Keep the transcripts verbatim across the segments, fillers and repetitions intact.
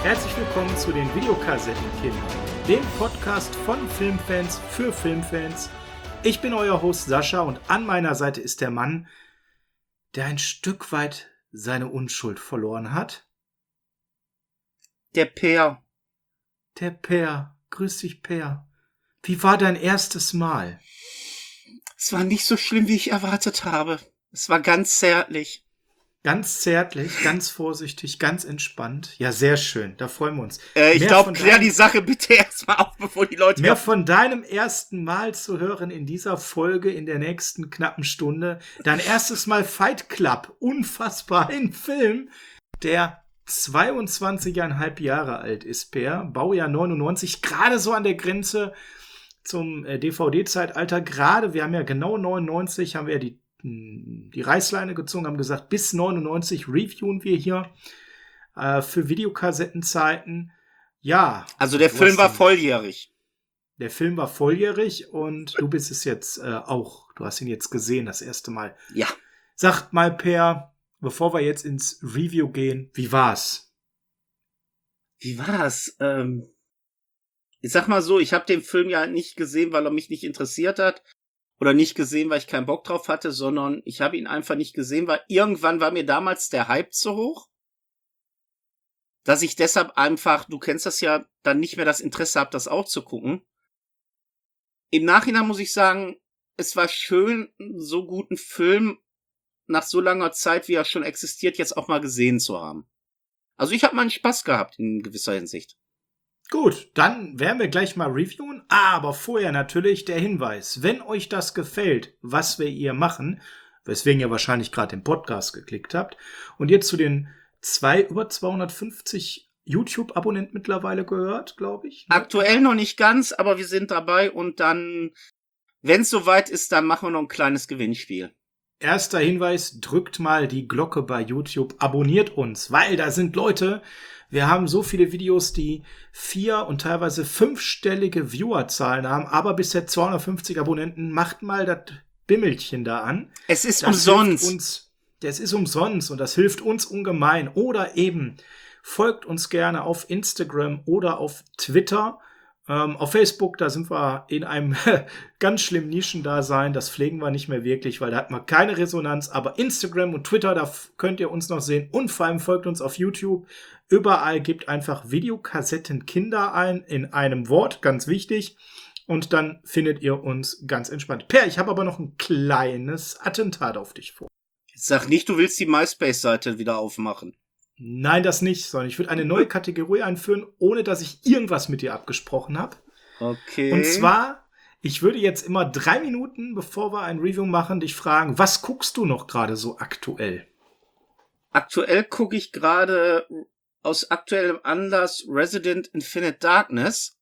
Herzlich willkommen zu den Videokassettenkindern, dem Podcast von Filmfans für Filmfans. Ich bin euer Host Sascha und an meiner Seite ist der Mann, der ein Stück weit seine Unschuld verloren hat. Der Peer. Der Peer. Grüß dich, Peer. Wie war dein erstes Mal? Es war nicht so schlimm, wie ich erwartet habe. Es war ganz zärtlich. Ganz zärtlich, ganz vorsichtig, ganz entspannt. Ja, sehr schön. Da freuen wir uns. Äh, ich glaube, klär deinem, die Sache bitte erstmal auf, bevor die Leute... Mehr kommen. Von deinem ersten Mal zu hören in dieser Folge in der nächsten knappen Stunde. Dein erstes Mal Fight Club. Unfassbar. Ein Film, der zweiundzwanzig Komma fünf Jahre alt ist, Per. Baujahr neunundneunzig. Gerade so an der Grenze zum äh, D V D-Zeitalter. Gerade, wir haben ja genau neunundneunzig, haben wir ja die die Reißleine gezogen, haben gesagt, bis neunundneunzig reviewen wir hier äh, für Videokassettenzeiten. Ja. Also der Film war volljährig. Der Film war volljährig und du bist es jetzt äh, auch. Du hast ihn jetzt gesehen, das erste Mal. Ja. Sagt mal, Per, bevor wir jetzt ins Review gehen, wie war's? Wie war's? Ähm, ich sag mal so, ich habe den Film ja nicht gesehen, weil er mich nicht interessiert hat. Oder nicht gesehen, weil ich keinen Bock drauf hatte, sondern ich habe ihn einfach nicht gesehen, weil irgendwann war mir damals der Hype zu hoch, dass ich deshalb einfach, du kennst das ja, dann nicht mehr das Interesse habe, das auch zu gucken. Im Nachhinein muss ich sagen, es war schön, so guten Film nach so langer Zeit, wie er schon existiert, jetzt auch mal gesehen zu haben. Also ich habe meinen Spaß gehabt in gewisser Hinsicht. Gut, dann werden wir gleich mal reviewen, aber vorher natürlich der Hinweis, wenn euch das gefällt, was wir hier machen, weswegen ihr wahrscheinlich gerade den Podcast geklickt habt und ihr zu den zwei, über zweihundertfünfzig YouTube-Abonnenten mittlerweile gehört, glaube ich. Ne? Aktuell noch nicht ganz, aber wir sind dabei und dann, wenn es soweit ist, dann machen wir noch ein kleines Gewinnspiel. Erster Hinweis, drückt mal die Glocke bei YouTube, abonniert uns, weil da sind Leute... Wir haben so viele Videos, die vier- und teilweise fünfstellige Viewerzahlen haben, aber bisher zweihundertfünfzig Abonnenten. Macht mal das Bimmelchen da an. Es ist das umsonst. Uns, das ist umsonst und das hilft uns ungemein. Oder eben, folgt uns gerne auf Instagram oder auf Twitter. Ähm, auf Facebook, da sind wir in einem ganz schlimmen Nischendasein. Das pflegen wir nicht mehr wirklich, weil da hat man keine Resonanz. Aber Instagram und Twitter, da könnt ihr uns noch sehen. Und vor allem folgt uns auf YouTube. Überall gebt einfach Videokassettenkinder ein, in einem Wort, ganz wichtig. Und dann findet ihr uns ganz entspannt. Per, ich habe aber noch ein kleines Attentat auf dich vor. Sag nicht, du willst die MySpace-Seite wieder aufmachen. Nein, das nicht, sondern ich würde eine neue Kategorie einführen, ohne dass ich irgendwas mit dir abgesprochen habe. Okay. Und zwar, ich würde jetzt immer drei Minuten, bevor wir ein Review machen, dich fragen, was guckst du noch gerade so aktuell? Aktuell gucke ich gerade aus aktuellem Anlass Resident Infinite Darkness.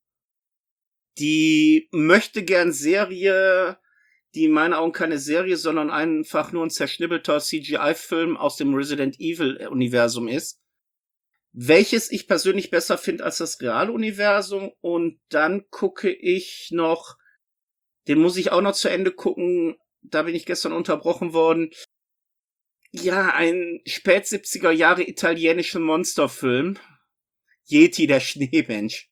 Die möchte gern Serie, die in meinen Augen keine Serie, sondern einfach nur ein zerschnibbelter C G I-Film aus dem Resident Evil-Universum ist. Welches ich persönlich besser finde als das Real-Universum. Und dann gucke ich noch, den muss ich auch noch zu Ende gucken, da bin ich gestern unterbrochen worden. Ja, ein spät-siebziger Jahre italienischer Monsterfilm. Yeti, der Schneemensch.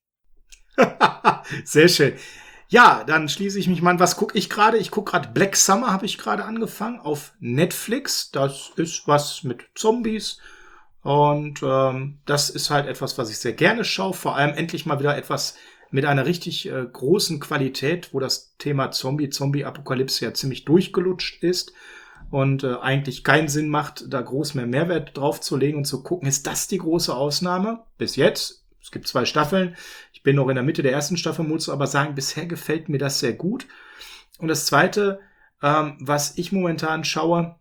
Sehr schön. Ja, dann schließe ich mich mal an. Was gucke ich gerade? Ich gucke gerade Black Summer, habe ich gerade angefangen auf Netflix. Das ist was mit Zombies. Und ähm, das ist halt etwas, was ich sehr gerne schaue. Vor allem endlich mal wieder etwas mit einer richtig äh, großen Qualität, wo das Thema Zombie, Zombie-Apokalypse ja ziemlich durchgelutscht ist. Und äh, eigentlich keinen Sinn macht, da groß mehr Mehrwert drauf zu legen und zu gucken, ist das die große Ausnahme? Bis jetzt. Es gibt zwei Staffeln. Ich bin noch in der Mitte der ersten Staffel, muss aber sagen, bisher gefällt mir das sehr gut. Und das Zweite, ähm, was ich momentan schaue,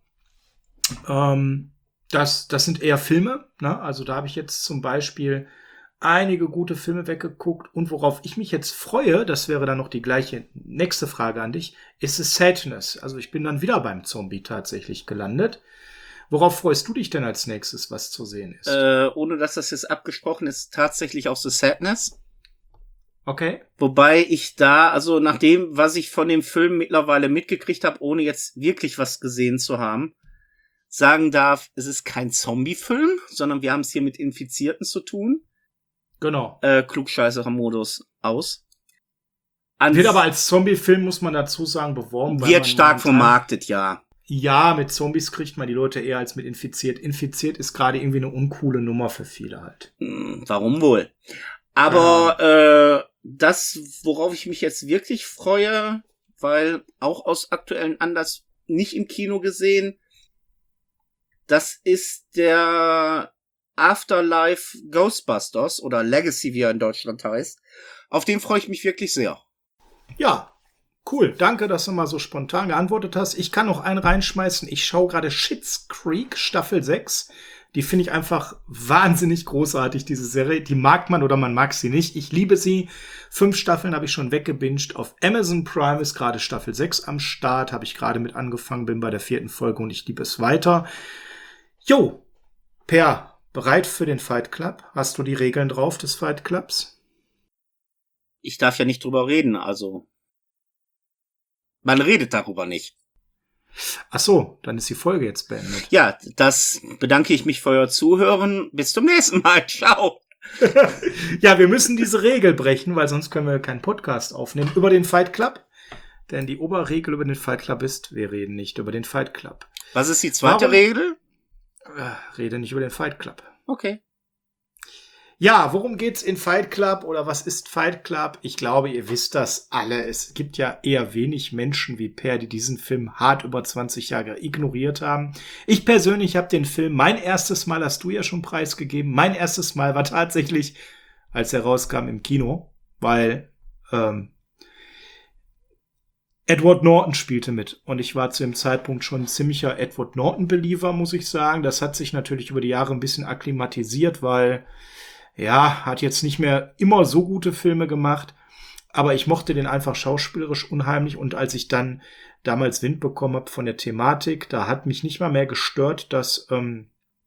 ähm, das, das sind eher Filme. Ne? Also da habe ich jetzt zum Beispiel einige gute Filme weggeguckt. Und worauf ich mich jetzt freue, das wäre dann noch die gleiche nächste Frage an dich, ist es Sadness. Also ich bin dann wieder beim Zombie tatsächlich gelandet. Worauf freust du dich denn als nächstes, was zu sehen ist? Äh, ohne dass das jetzt abgesprochen ist, tatsächlich auch The Sadness. Okay. Wobei ich da, also nach dem, was ich von dem Film mittlerweile mitgekriegt habe, ohne jetzt wirklich was gesehen zu haben, sagen darf, es ist kein Zombie-Film, sondern wir haben es hier mit Infizierten zu tun. Genau. Äh, Klugscheißer-Modus aus. Ans Wird aber als Zombie-Film, muss man dazu sagen, beworben. weil wird man stark momentan- vermarktet, ja. Ja, mit Zombies kriegt man die Leute eher als mit infiziert. Infiziert ist gerade irgendwie eine uncoole Nummer für viele halt. Hm, warum wohl? Aber äh, das, worauf ich mich jetzt wirklich freue, weil auch aus aktuellen Anlass nicht im Kino gesehen, das ist der Afterlife Ghostbusters oder Legacy, wie er in Deutschland heißt. Auf den freue ich mich wirklich sehr. Ja, cool. Danke, dass du mal so spontan geantwortet hast. Ich kann noch einen reinschmeißen. Ich schaue gerade Schitt's Creek Staffel sechs. Die finde ich einfach wahnsinnig großartig, diese Serie. Die mag man oder man mag sie nicht. Ich liebe sie. Fünf Staffeln habe ich schon weggebinged. Auf Amazon Prime ist gerade Staffel sechs am Start. Habe ich gerade mit angefangen, bin bei der vierten Folge und ich liebe es weiter. Jo, Per, bereit für den Fight Club? Hast du die Regeln drauf des Fight Clubs? Ich darf ja nicht drüber reden, also. Man redet darüber nicht. Ach so, dann ist die Folge jetzt beendet. Ja, das bedanke ich mich für euer Zuhören. Bis zum nächsten Mal. Ciao. Ja, wir müssen diese Regel brechen, weil sonst können wir keinen Podcast aufnehmen über den Fight Club. Denn die Oberregel über den Fight Club ist, wir reden nicht über den Fight Club. Was ist die zweite Warum? Regel? Äh, Rede nicht über den Fight Club. Okay. Ja, worum geht's in Fight Club oder was ist Fight Club? Ich glaube, ihr wisst das alle. Es gibt ja eher wenig Menschen wie Per, die diesen Film hart über zwanzig Jahre ignoriert haben. Ich persönlich habe den Film mein erstes Mal, hast du ja schon preisgegeben, mein erstes Mal war tatsächlich, als er rauskam im Kino, weil ähm, Edward Norton spielte mit und ich war zu dem Zeitpunkt schon ein ziemlicher Edward Norton-Believer, muss ich sagen. Das hat sich natürlich über die Jahre ein bisschen akklimatisiert, weil ja, hat jetzt nicht mehr immer so gute Filme gemacht, aber ich mochte den einfach schauspielerisch unheimlich und als ich dann damals Wind bekommen habe von der Thematik, da hat mich nicht mal mehr gestört, dass ähm,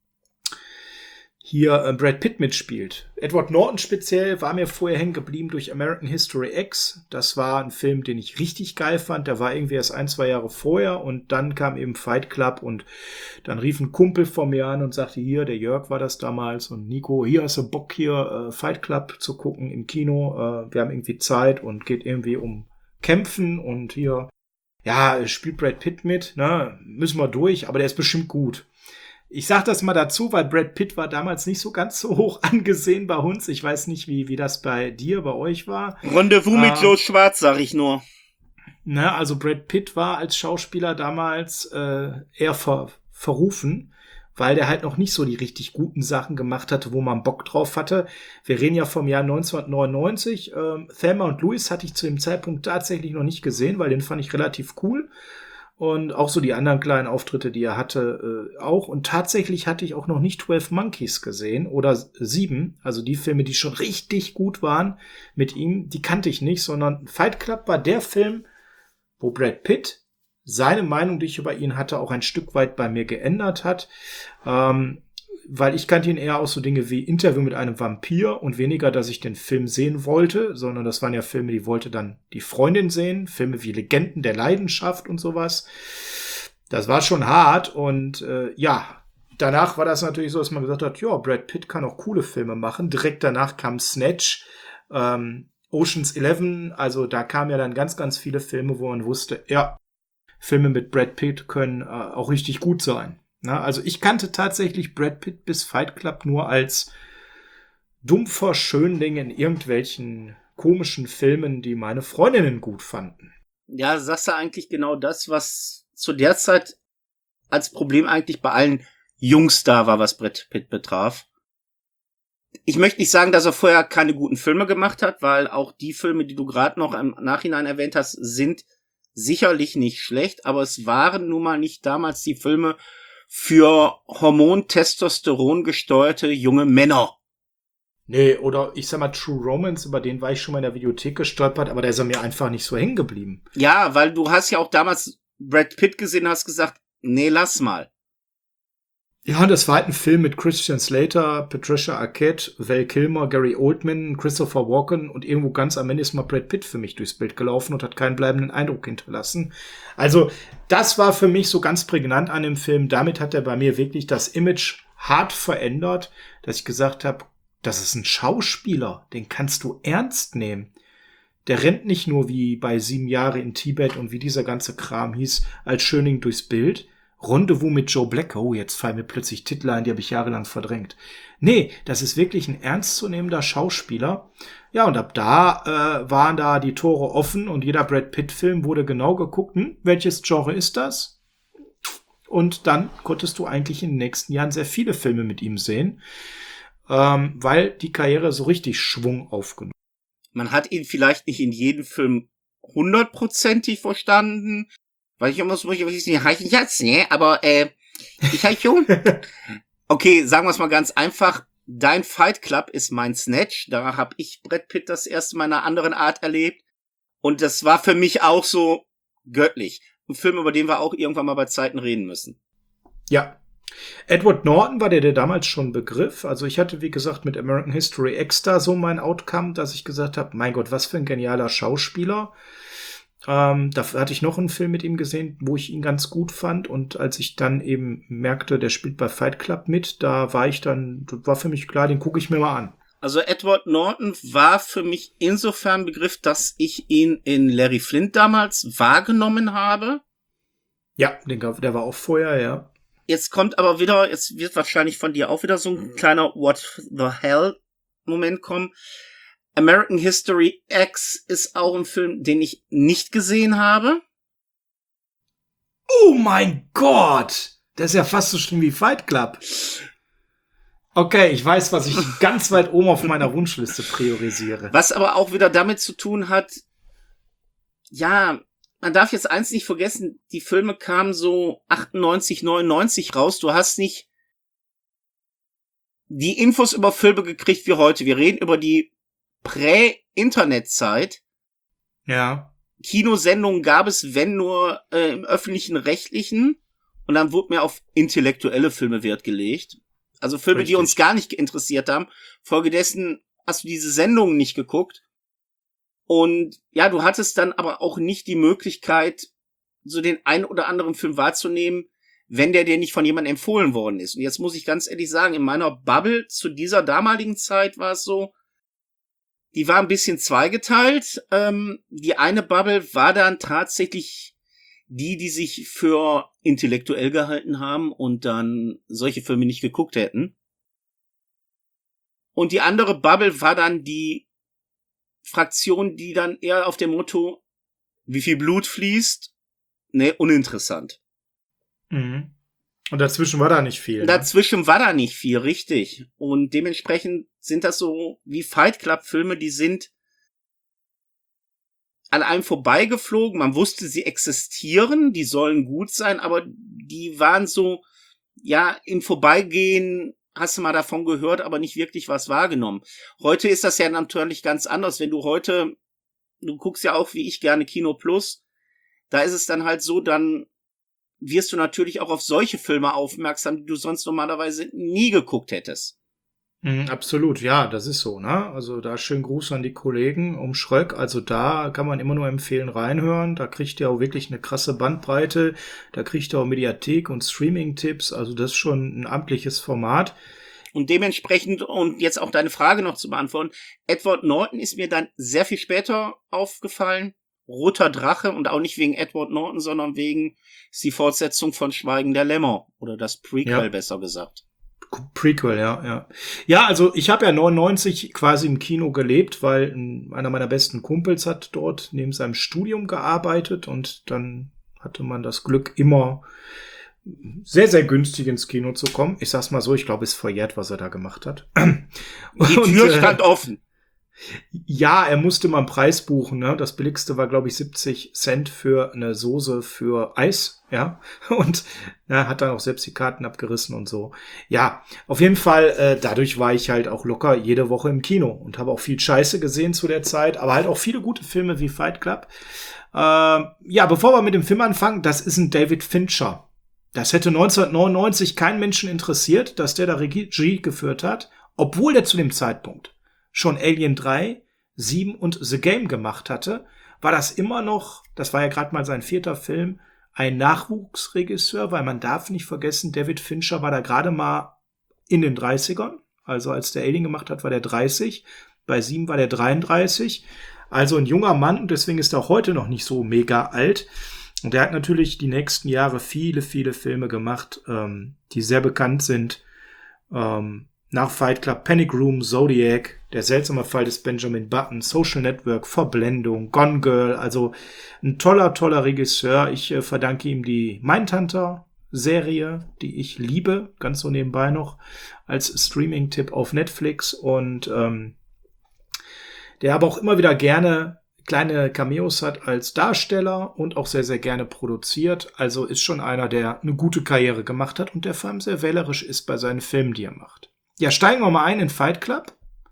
hier äh, Brad Pitt mitspielt. Edward Norton speziell war mir vorher hängen geblieben durch American History X. Das war ein Film, den ich richtig geil fand. Der war irgendwie erst ein, zwei Jahre vorher und dann kam eben Fight Club und dann rief ein Kumpel vor mir an und sagte, hier, der Jörg war das damals und Nico, hier hast du Bock hier äh, Fight Club zu gucken im Kino. Äh, wir haben irgendwie Zeit und geht irgendwie um Kämpfen und hier, ja, spielt Brad Pitt mit, ne, müssen wir durch, aber der ist bestimmt gut. Ich sag das mal dazu, weil Brad Pitt war damals nicht so ganz so hoch angesehen bei uns. Ich weiß nicht, wie, wie das bei dir, bei euch war. Rendezvous mit Ähm, Joe Schwarz, sag ich nur. Ne, also Brad Pitt war als Schauspieler damals äh, eher ver, verrufen, weil der halt noch nicht so die richtig guten Sachen gemacht hatte, wo man Bock drauf hatte. Wir reden ja vom Jahr neunzehnhundertneunundneunzig. Ähm, Thelma und Louise hatte ich zu dem Zeitpunkt tatsächlich noch nicht gesehen, weil den fand ich relativ cool. Und auch so die anderen kleinen Auftritte, die er hatte, äh, auch. Und tatsächlich hatte ich auch noch nicht Twelve Monkeys gesehen oder sieben. Also die Filme, die schon richtig gut waren mit ihm, die kannte ich nicht, sondern Fight Club war der Film, wo Brad Pitt seine Meinung, die ich über ihn hatte, auch ein Stück weit bei mir geändert hat. Ähm, weil ich kannte ihn eher aus so Dinge wie Interview mit einem Vampir und weniger, dass ich den Film sehen wollte, sondern das waren ja Filme, die wollte dann die Freundin sehen, Filme wie Legenden der Leidenschaft und sowas. Das war schon hart und äh, ja, danach war das natürlich so, dass man gesagt hat, ja, Brad Pitt kann auch coole Filme machen. Direkt danach kam Snatch, ähm, Ocean's Eleven, also da kamen ja dann ganz, ganz viele Filme, wo man wusste, ja, Filme mit Brad Pitt können äh, auch richtig gut sein. Na, also ich kannte tatsächlich Brad Pitt bis Fight Club nur als dumpfer Schönling in irgendwelchen komischen Filmen, die meine Freundinnen gut fanden. Ja, sagst du eigentlich genau das, was zu der Zeit als Problem eigentlich bei allen Jungs da war, was Brad Pitt betraf. Ich möchte nicht sagen, dass er vorher keine guten Filme gemacht hat, weil auch die Filme, die du gerade noch im Nachhinein erwähnt hast, sind sicherlich nicht schlecht, aber es waren nun mal nicht damals die Filme für Hormon-Testosteron gesteuerte junge Männer. Nee, oder ich sag mal True Romance, über den war ich schon mal in der Videothek gestolpert, aber da ist er mir einfach nicht so hängen geblieben. Ja, weil du hast ja auch damals Brad Pitt gesehen und hast gesagt, nee, lass mal. Ja, das war halt ein Film mit Christian Slater, Patricia Arquette, Val Kilmer, Gary Oldman, Christopher Walken und irgendwo ganz am Ende ist mal Brad Pitt für mich durchs Bild gelaufen und hat keinen bleibenden Eindruck hinterlassen. Also das war für mich so ganz prägnant an dem Film. Damit hat er bei mir wirklich das Image hart verändert, dass ich gesagt habe, das ist ein Schauspieler, den kannst du ernst nehmen. Der rennt nicht nur wie bei Sieben Jahre in Tibet und wie dieser ganze Kram hieß, als Schöning durchs Bild. Rendezvous mit Joe Black. Oh, jetzt fallen mir plötzlich Titel ein, die habe ich jahrelang verdrängt. Nee, das ist wirklich ein ernstzunehmender Schauspieler. Ja, und ab da äh, waren da die Tore offen und jeder Brad Pitt-Film wurde genau geguckt, hm, welches Genre ist das? Und dann konntest du eigentlich in den nächsten Jahren sehr viele Filme mit ihm sehen, ähm, weil die Karriere so richtig Schwung aufgenommen. Man hat ihn vielleicht nicht in jedem Film hundertprozentig verstanden, weil ich immer so, ich weiß nicht, heißen jetzt, ne, aber, äh, ich halt schon. Okay, sagen wir es mal ganz einfach. Dein Fight Club ist mein Snatch. Da habe ich Brad Pitt das erste Mal in einer anderen Art erlebt. Und das war für mich auch so göttlich. Ein Film, über den wir auch irgendwann mal bei Zeiten reden müssen. Ja. Edward Norton war der, der damals schon Begriff. Also ich hatte, wie gesagt, mit American History X da so mein Outcome, dass ich gesagt habe, mein Gott, was für ein genialer Schauspieler. Ähm, da hatte ich noch einen Film mit ihm gesehen, wo ich ihn ganz gut fand. Und als ich dann eben merkte, der spielt bei Fight Club mit, da war ich dann, war für mich klar, den gucke ich mir mal an. Also Edward Norton war für mich insofern Begriff, dass ich ihn in Larry Flint damals wahrgenommen habe. Ja, den, der war auch vorher, ja. Jetzt kommt aber wieder, jetzt wird wahrscheinlich von dir auch wieder so ein kleiner What the hell Moment kommen. American History X ist auch ein Film, den ich nicht gesehen habe. Oh mein Gott! Das ist ja fast so schlimm wie Fight Club. Okay, ich weiß, was ich ganz weit oben auf meiner Wunschliste priorisiere. Was aber auch wieder damit zu tun hat, ja, man darf jetzt eins nicht vergessen, die Filme kamen so achtundneunzig, neunundneunzig raus. Du hast nicht die Infos über Filme gekriegt wie heute. Wir reden über die Prä-Internet-Zeit. Ja. Kinosendungen gab es, wenn nur äh, im öffentlichen Rechtlichen. Und dann wurde mir auf intellektuelle Filme Wert gelegt. Also Filme, Richtig. Die uns gar nicht interessiert haben. Folgedessen hast du diese Sendungen nicht geguckt. Und ja, du hattest dann aber auch nicht die Möglichkeit, so den einen oder anderen Film wahrzunehmen, wenn der dir nicht von jemandem empfohlen worden ist. Und jetzt muss ich ganz ehrlich sagen, in meiner Bubble zu dieser damaligen Zeit war es so, die war ein bisschen zweigeteilt. Ähm, die eine Bubble war dann tatsächlich die, die sich für intellektuell gehalten haben und dann solche Filme nicht geguckt hätten. Und die andere Bubble war dann die Fraktion, die dann eher auf dem Motto, wie viel Blut fließt, ne, uninteressant. Mhm. Und dazwischen war da nicht viel. Ne? Dazwischen war da nicht viel, richtig. Und dementsprechend sind das so wie Fight Club Filme, die sind an einem vorbeigeflogen. Man wusste, sie existieren, die sollen gut sein, aber die waren so, ja, im Vorbeigehen hast du mal davon gehört, aber nicht wirklich was wahrgenommen. Heute ist das ja natürlich ganz anders. Wenn du heute, du guckst ja auch wie ich gerne Kino Plus, da ist es dann halt so, dann wirst du natürlich auch auf solche Filme aufmerksam, die du sonst normalerweise nie geguckt hättest. Mhm, absolut, ja, das ist so, ne? Also da schönen Gruß an die Kollegen um Schröck. Also da kann man immer nur empfehlen, reinhören. Da kriegt ihr auch wirklich eine krasse Bandbreite. Da kriegt ihr auch Mediathek und Streaming-Tipps. Also das ist schon ein amtliches Format. Und dementsprechend, und jetzt auch deine Frage noch zu beantworten, Edward Norton ist mir dann sehr viel später aufgefallen. Roter Drache, und auch nicht wegen Edward Norton, sondern wegen ist die Fortsetzung von Schweigen der Lämmer. Oder das Prequel, ja. Besser gesagt. Prequel, ja, ja. Ja, also ich habe ja neunundneunzig quasi im Kino gelebt, weil einer meiner besten Kumpels hat dort neben seinem Studium gearbeitet und dann hatte man das Glück, immer sehr, sehr günstig ins Kino zu kommen. Ich sag's mal so, ich glaube, es ist verjährt, was er da gemacht hat. Die Tür stand offen. Ja, er musste mal einen Preis buchen, ne? Das billigste war, glaube ich, siebzig Cent für eine Soße für Eis, ja. Und er hat dann auch selbst die Karten abgerissen und so. Ja, auf jeden Fall, äh, dadurch war ich halt auch locker jede Woche im Kino und habe auch viel Scheiße gesehen zu der Zeit, aber halt auch viele gute Filme wie Fight Club. Äh, ja, bevor wir mit dem Film anfangen, das ist ein David Fincher. Das hätte neunzehnhundertneunundneunzig keinen Menschen interessiert, dass der da Regie geführt hat, obwohl der zu dem Zeitpunkt schon Alien drei, sieben und The Game gemacht hatte, war das immer noch, das war ja gerade mal sein vierter Film, ein Nachwuchsregisseur, weil man darf nicht vergessen, David Fincher war da gerade mal in den dreißigern, Also als der Alien gemacht hat, war der dreißig. Bei sieben war der dreiunddreißig. Also ein junger Mann und deswegen ist er auch heute noch nicht so mega alt. Und er hat natürlich die nächsten Jahre viele, viele Filme gemacht, ähm, die sehr bekannt sind. Ähm, nach Fight Club, Panic Room, Zodiac, Der seltsame Fall des Benjamin Button, Social Network, Verblendung, Gone Girl. Also ein toller, toller Regisseur. Ich äh, verdanke ihm die Mindhunter-Serie, die ich liebe, ganz so nebenbei noch, als Streaming-Tipp auf Netflix. Und ähm, der aber auch immer wieder gerne kleine Cameos hat als Darsteller und auch sehr, sehr gerne produziert. Also ist schon einer, der eine gute Karriere gemacht hat und der vor allem sehr wählerisch ist bei seinen Filmen, die er macht. Ja, steigen wir mal ein in Fight Club.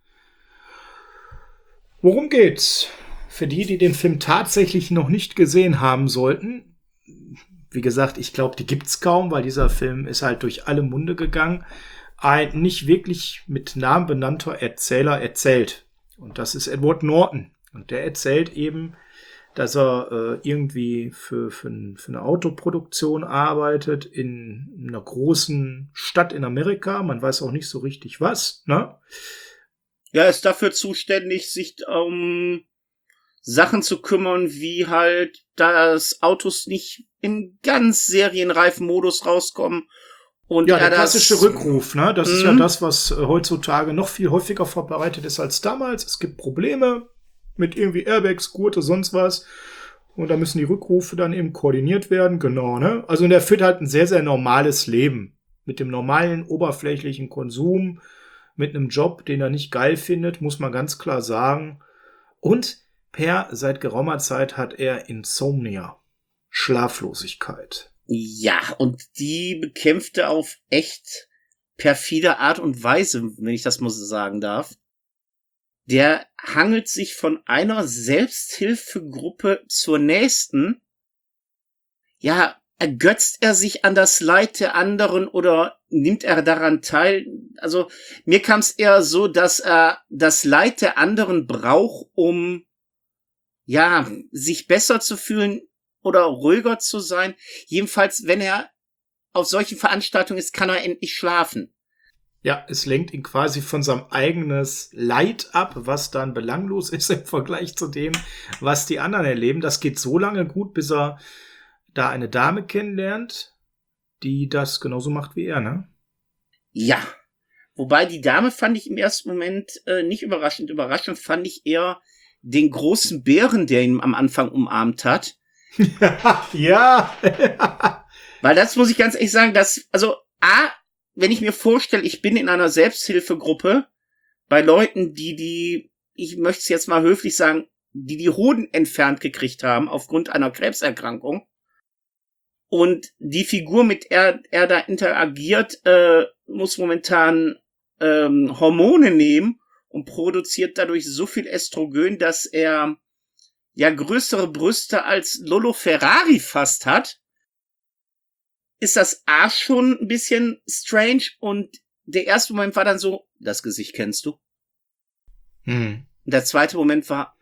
Worum geht's? Für die, die den Film tatsächlich noch nicht gesehen haben sollten, wie gesagt, ich glaube, die gibt's kaum, weil dieser Film ist halt durch alle Munde gegangen. Ein nicht wirklich mit Namen benannter Erzähler erzählt. Und das ist Edward Norton. Und der erzählt eben, dass er äh, irgendwie für, für, für eine Autoproduktion arbeitet in einer großen Stadt in Amerika. Man weiß auch nicht so richtig was, ne? Ja, er ist dafür zuständig, sich um Sachen zu kümmern, wie halt, dass Autos nicht in ganz serienreifen Modus rauskommen. Und ja, der das, klassische Rückruf, ne? Das Mhm. ist ja das, was äh, heutzutage noch viel häufiger verbreitet ist als damals. Es gibt Probleme mit irgendwie Airbags, Gurte, sonst was. Und da müssen die Rückrufe dann eben koordiniert werden, genau, ne? Also der führt halt ein sehr, sehr normales Leben. Mit dem normalen, oberflächlichen Konsum, mit einem Job, den er nicht geil findet, muss man ganz klar sagen. Und per seit geraumer Zeit hat er Insomnia, Schlaflosigkeit. Ja, und die bekämpft er auf echt perfide Art und Weise, wenn ich das mal so sagen darf. Der hangelt sich von einer Selbsthilfegruppe zur nächsten. Ja, ergötzt er sich an das Leid der anderen oder nimmt er daran teil? Also mir kam es eher so, dass er das Leid der anderen braucht, um ja sich besser zu fühlen oder ruhiger zu sein. Jedenfalls, wenn er auf solchen Veranstaltungen ist, kann er endlich schlafen. Ja, es lenkt ihn quasi von seinem eigenes Leid ab, was dann belanglos ist im Vergleich zu dem, was die anderen erleben. Das geht so lange gut, bis er da eine Dame kennenlernt, die das genauso macht wie er, ne? Ja. Wobei die Dame fand ich im ersten Moment äh, nicht überraschend. Überraschend fand ich eher den großen Bären, der ihn am Anfang umarmt hat. Ja. Weil das muss ich ganz ehrlich sagen, dass, also, A, wenn ich mir vorstelle, ich bin in einer Selbsthilfegruppe bei Leuten, die die, ich möchte es jetzt mal höflich sagen, die die Hoden entfernt gekriegt haben aufgrund einer Krebserkrankung. Und die Figur, mit der er da interagiert, äh, muss momentan ähm, Hormone nehmen und produziert dadurch so viel Östrogen, dass er ja größere Brüste als Lolo Ferrari fast hat. Ist das A schon ein bisschen strange und der erste Moment war dann so, das Gesicht kennst du? Hm. Und der zweite Moment war,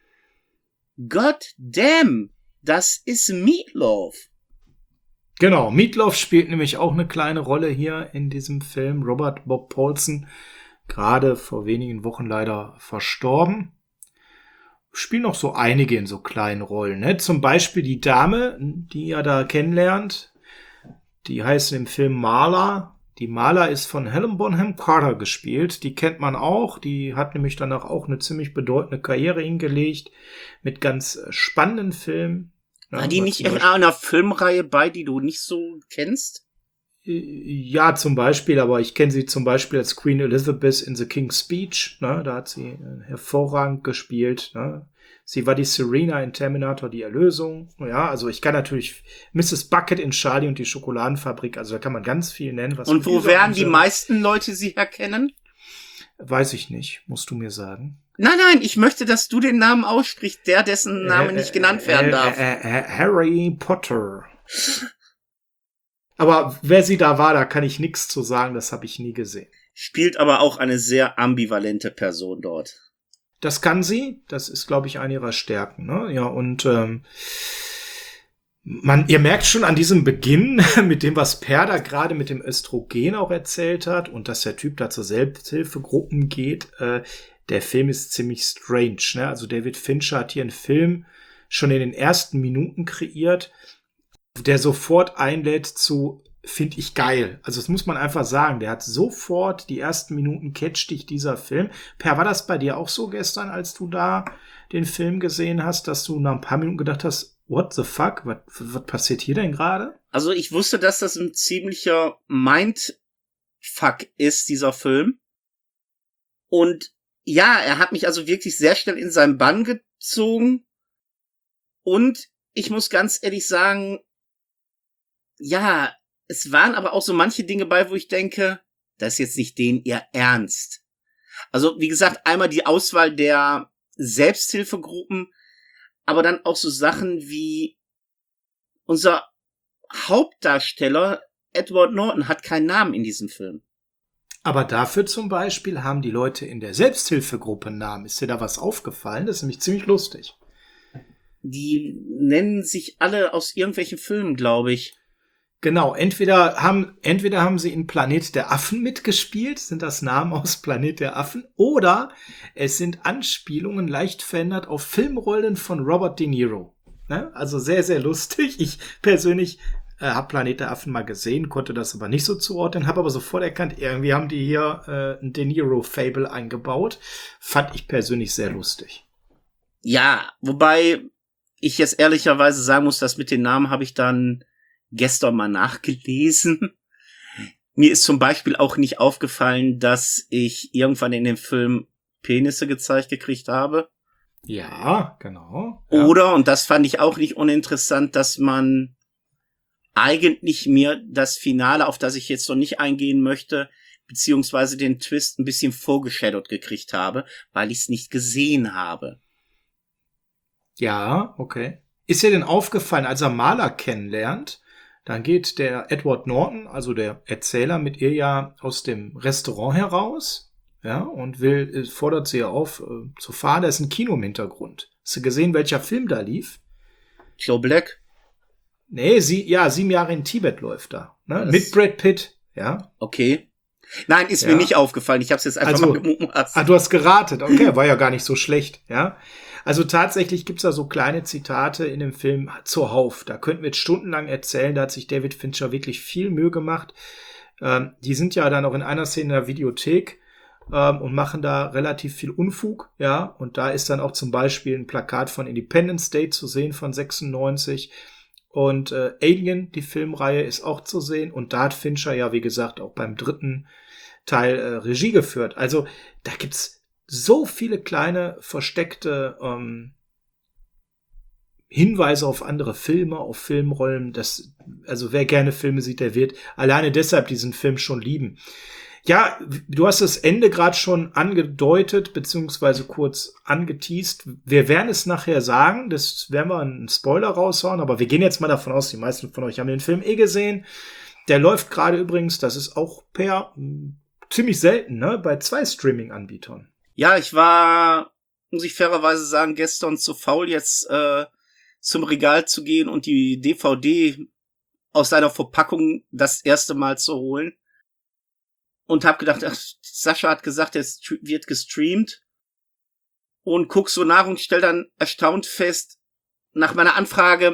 God damn, das ist Meatloaf. Genau, Meatloaf spielt nämlich auch eine kleine Rolle hier in diesem Film. Robert Bob Paulson, gerade vor wenigen Wochen leider verstorben. Spielen noch so einige in so kleinen Rollen, ne? Zum Beispiel die Dame, die er da kennenlernt, die heißt im Film Marla. Die Marla ist von Helen Bonham Carter gespielt. Die kennt man auch. Die hat nämlich danach auch eine ziemlich bedeutende Karriere hingelegt mit ganz spannenden Filmen. War die nicht in einer Filmreihe bei, die du nicht so kennst? Ja, zum Beispiel, aber ich kenne sie zum Beispiel als Queen Elizabeth in The King's Speech. Ne? Da hat sie hervorragend gespielt. Ne? Sie war die Serena in Terminator, die Erlösung. Ja, also ich kann natürlich Misses Bucket in Charlie und die Schokoladenfabrik, also da kann man ganz viel nennen. Was und wo werden die meisten Leute sie erkennen? Weiß ich nicht, musst du mir sagen. Nein, nein, ich möchte, dass du den Namen aussprichst, der dessen Name äh, nicht genannt werden äh, darf. Äh, äh, Harry Potter. Aber wer sie da war, da kann ich nichts zu sagen, das habe ich nie gesehen. Spielt aber auch eine sehr ambivalente Person dort. Das kann sie, das ist, glaube ich, eine ihrer Stärken. Ne? Ja, und ähm, Man, ihr merkt schon an diesem Beginn, mit dem, was Per da gerade mit dem Östrogen auch erzählt hat und dass der Typ da zur Selbsthilfegruppen geht, äh, der Film ist ziemlich strange, ne? Also David Fincher hat hier einen Film schon in den ersten Minuten kreiert, der sofort einlädt zu, finde ich geil. Also das muss man einfach sagen, der hat sofort die ersten Minuten catcht dich dieser Film. Per, war das bei dir auch so gestern, als du da den Film gesehen hast, dass du nach ein paar Minuten gedacht hast, what the fuck? Was, was passiert hier denn gerade? Also ich wusste, dass das ein ziemlicher Mindfuck ist, dieser Film. Und ja, er hat mich also wirklich sehr schnell in seinen Bann gezogen. Und ich muss ganz ehrlich sagen, ja, es waren aber auch so manche Dinge bei, wo ich denke, das ist jetzt nicht denen ihr Ernst. Also wie gesagt, einmal die Auswahl der Selbsthilfegruppen, aber dann auch so Sachen wie unser Hauptdarsteller Edward Norton hat keinen Namen in diesem Film. Aber dafür zum Beispiel haben die Leute in der Selbsthilfegruppe einen Namen. Ist dir da was aufgefallen? Das ist nämlich ziemlich lustig. Die nennen sich alle aus irgendwelchen Filmen, glaube ich. Genau, entweder haben, entweder haben sie in Planet der Affen mitgespielt, sind das Namen aus Planet der Affen, oder es sind Anspielungen leicht verändert auf Filmrollen von Robert De Niro. Ne? Also sehr, sehr lustig. Ich persönlich äh, habe Planet der Affen mal gesehen, konnte das aber nicht so zuordnen, habe aber sofort erkannt, irgendwie haben die hier äh, ein De Niro-Fable eingebaut. Fand ich persönlich sehr lustig. Ja, wobei ich jetzt ehrlicherweise sagen muss, dass mit den Namen habe ich dann gestern mal nachgelesen. Mir ist zum Beispiel auch nicht aufgefallen, dass ich irgendwann in dem Film Penisse gezeigt gekriegt habe. Ja, genau. Ja. Oder, und das fand ich auch nicht uninteressant, dass man eigentlich mir das Finale, auf das ich jetzt noch nicht eingehen möchte, beziehungsweise den Twist ein bisschen vorgeshadowt gekriegt habe, weil ich es nicht gesehen habe. Ja, okay. Ist dir denn aufgefallen, als er Marla kennenlernt, dann geht der Edward Norton, also der Erzähler, mit ihr ja aus dem Restaurant heraus, ja, und will, fordert sie ja auf, äh, zu fahren. Da ist ein Kino im Hintergrund. Hast du gesehen, welcher Film da lief? Joe Black? Nee, sie, ja, sieben Jahre in Tibet läuft da, ne? Das Mit Brad Pitt, ja. Okay. Nein, ist ja. mir nicht aufgefallen. Ich habe es jetzt einfach also, mal gemutmaßt. Ah, du hast geratet. Okay, war ja gar nicht so schlecht, ja. Also tatsächlich gibt's da so kleine Zitate in dem Film zuhauf. Da könnten wir jetzt stundenlang erzählen. Da hat sich David Fincher wirklich viel Mühe gemacht. Ähm, die sind ja dann auch in einer Szene in der Videothek ähm, und machen da relativ viel Unfug, ja. Und da ist dann auch zum Beispiel ein Plakat von Independence Day zu sehen von sechsundneunzig. Und äh, Alien, die Filmreihe, ist auch zu sehen. Und da hat Fincher ja, wie gesagt, auch beim dritten Teil äh, Regie geführt. Also da gibt's so viele kleine versteckte ähm, Hinweise auf andere Filme, auf Filmrollen. Das, also wer gerne Filme sieht, der wird alleine deshalb diesen Film schon lieben. Ja, du hast das Ende gerade schon angedeutet, beziehungsweise kurz angeteast. Wir werden es nachher sagen, das werden wir einen Spoiler raushauen, aber wir gehen jetzt mal davon aus, die meisten von euch haben den Film eh gesehen. Der läuft gerade übrigens, das ist auch per ziemlich selten, ne, bei zwei Streaming-Anbietern. Ja, ich war, muss ich fairerweise sagen, gestern zu faul, jetzt äh, zum Regal zu gehen und die D V D aus seiner Verpackung das erste Mal zu holen. Und hab gedacht, ach, Sascha hat gesagt, es wird gestreamt. Und guck so nach und stell dann erstaunt fest, nach meiner Anfrage,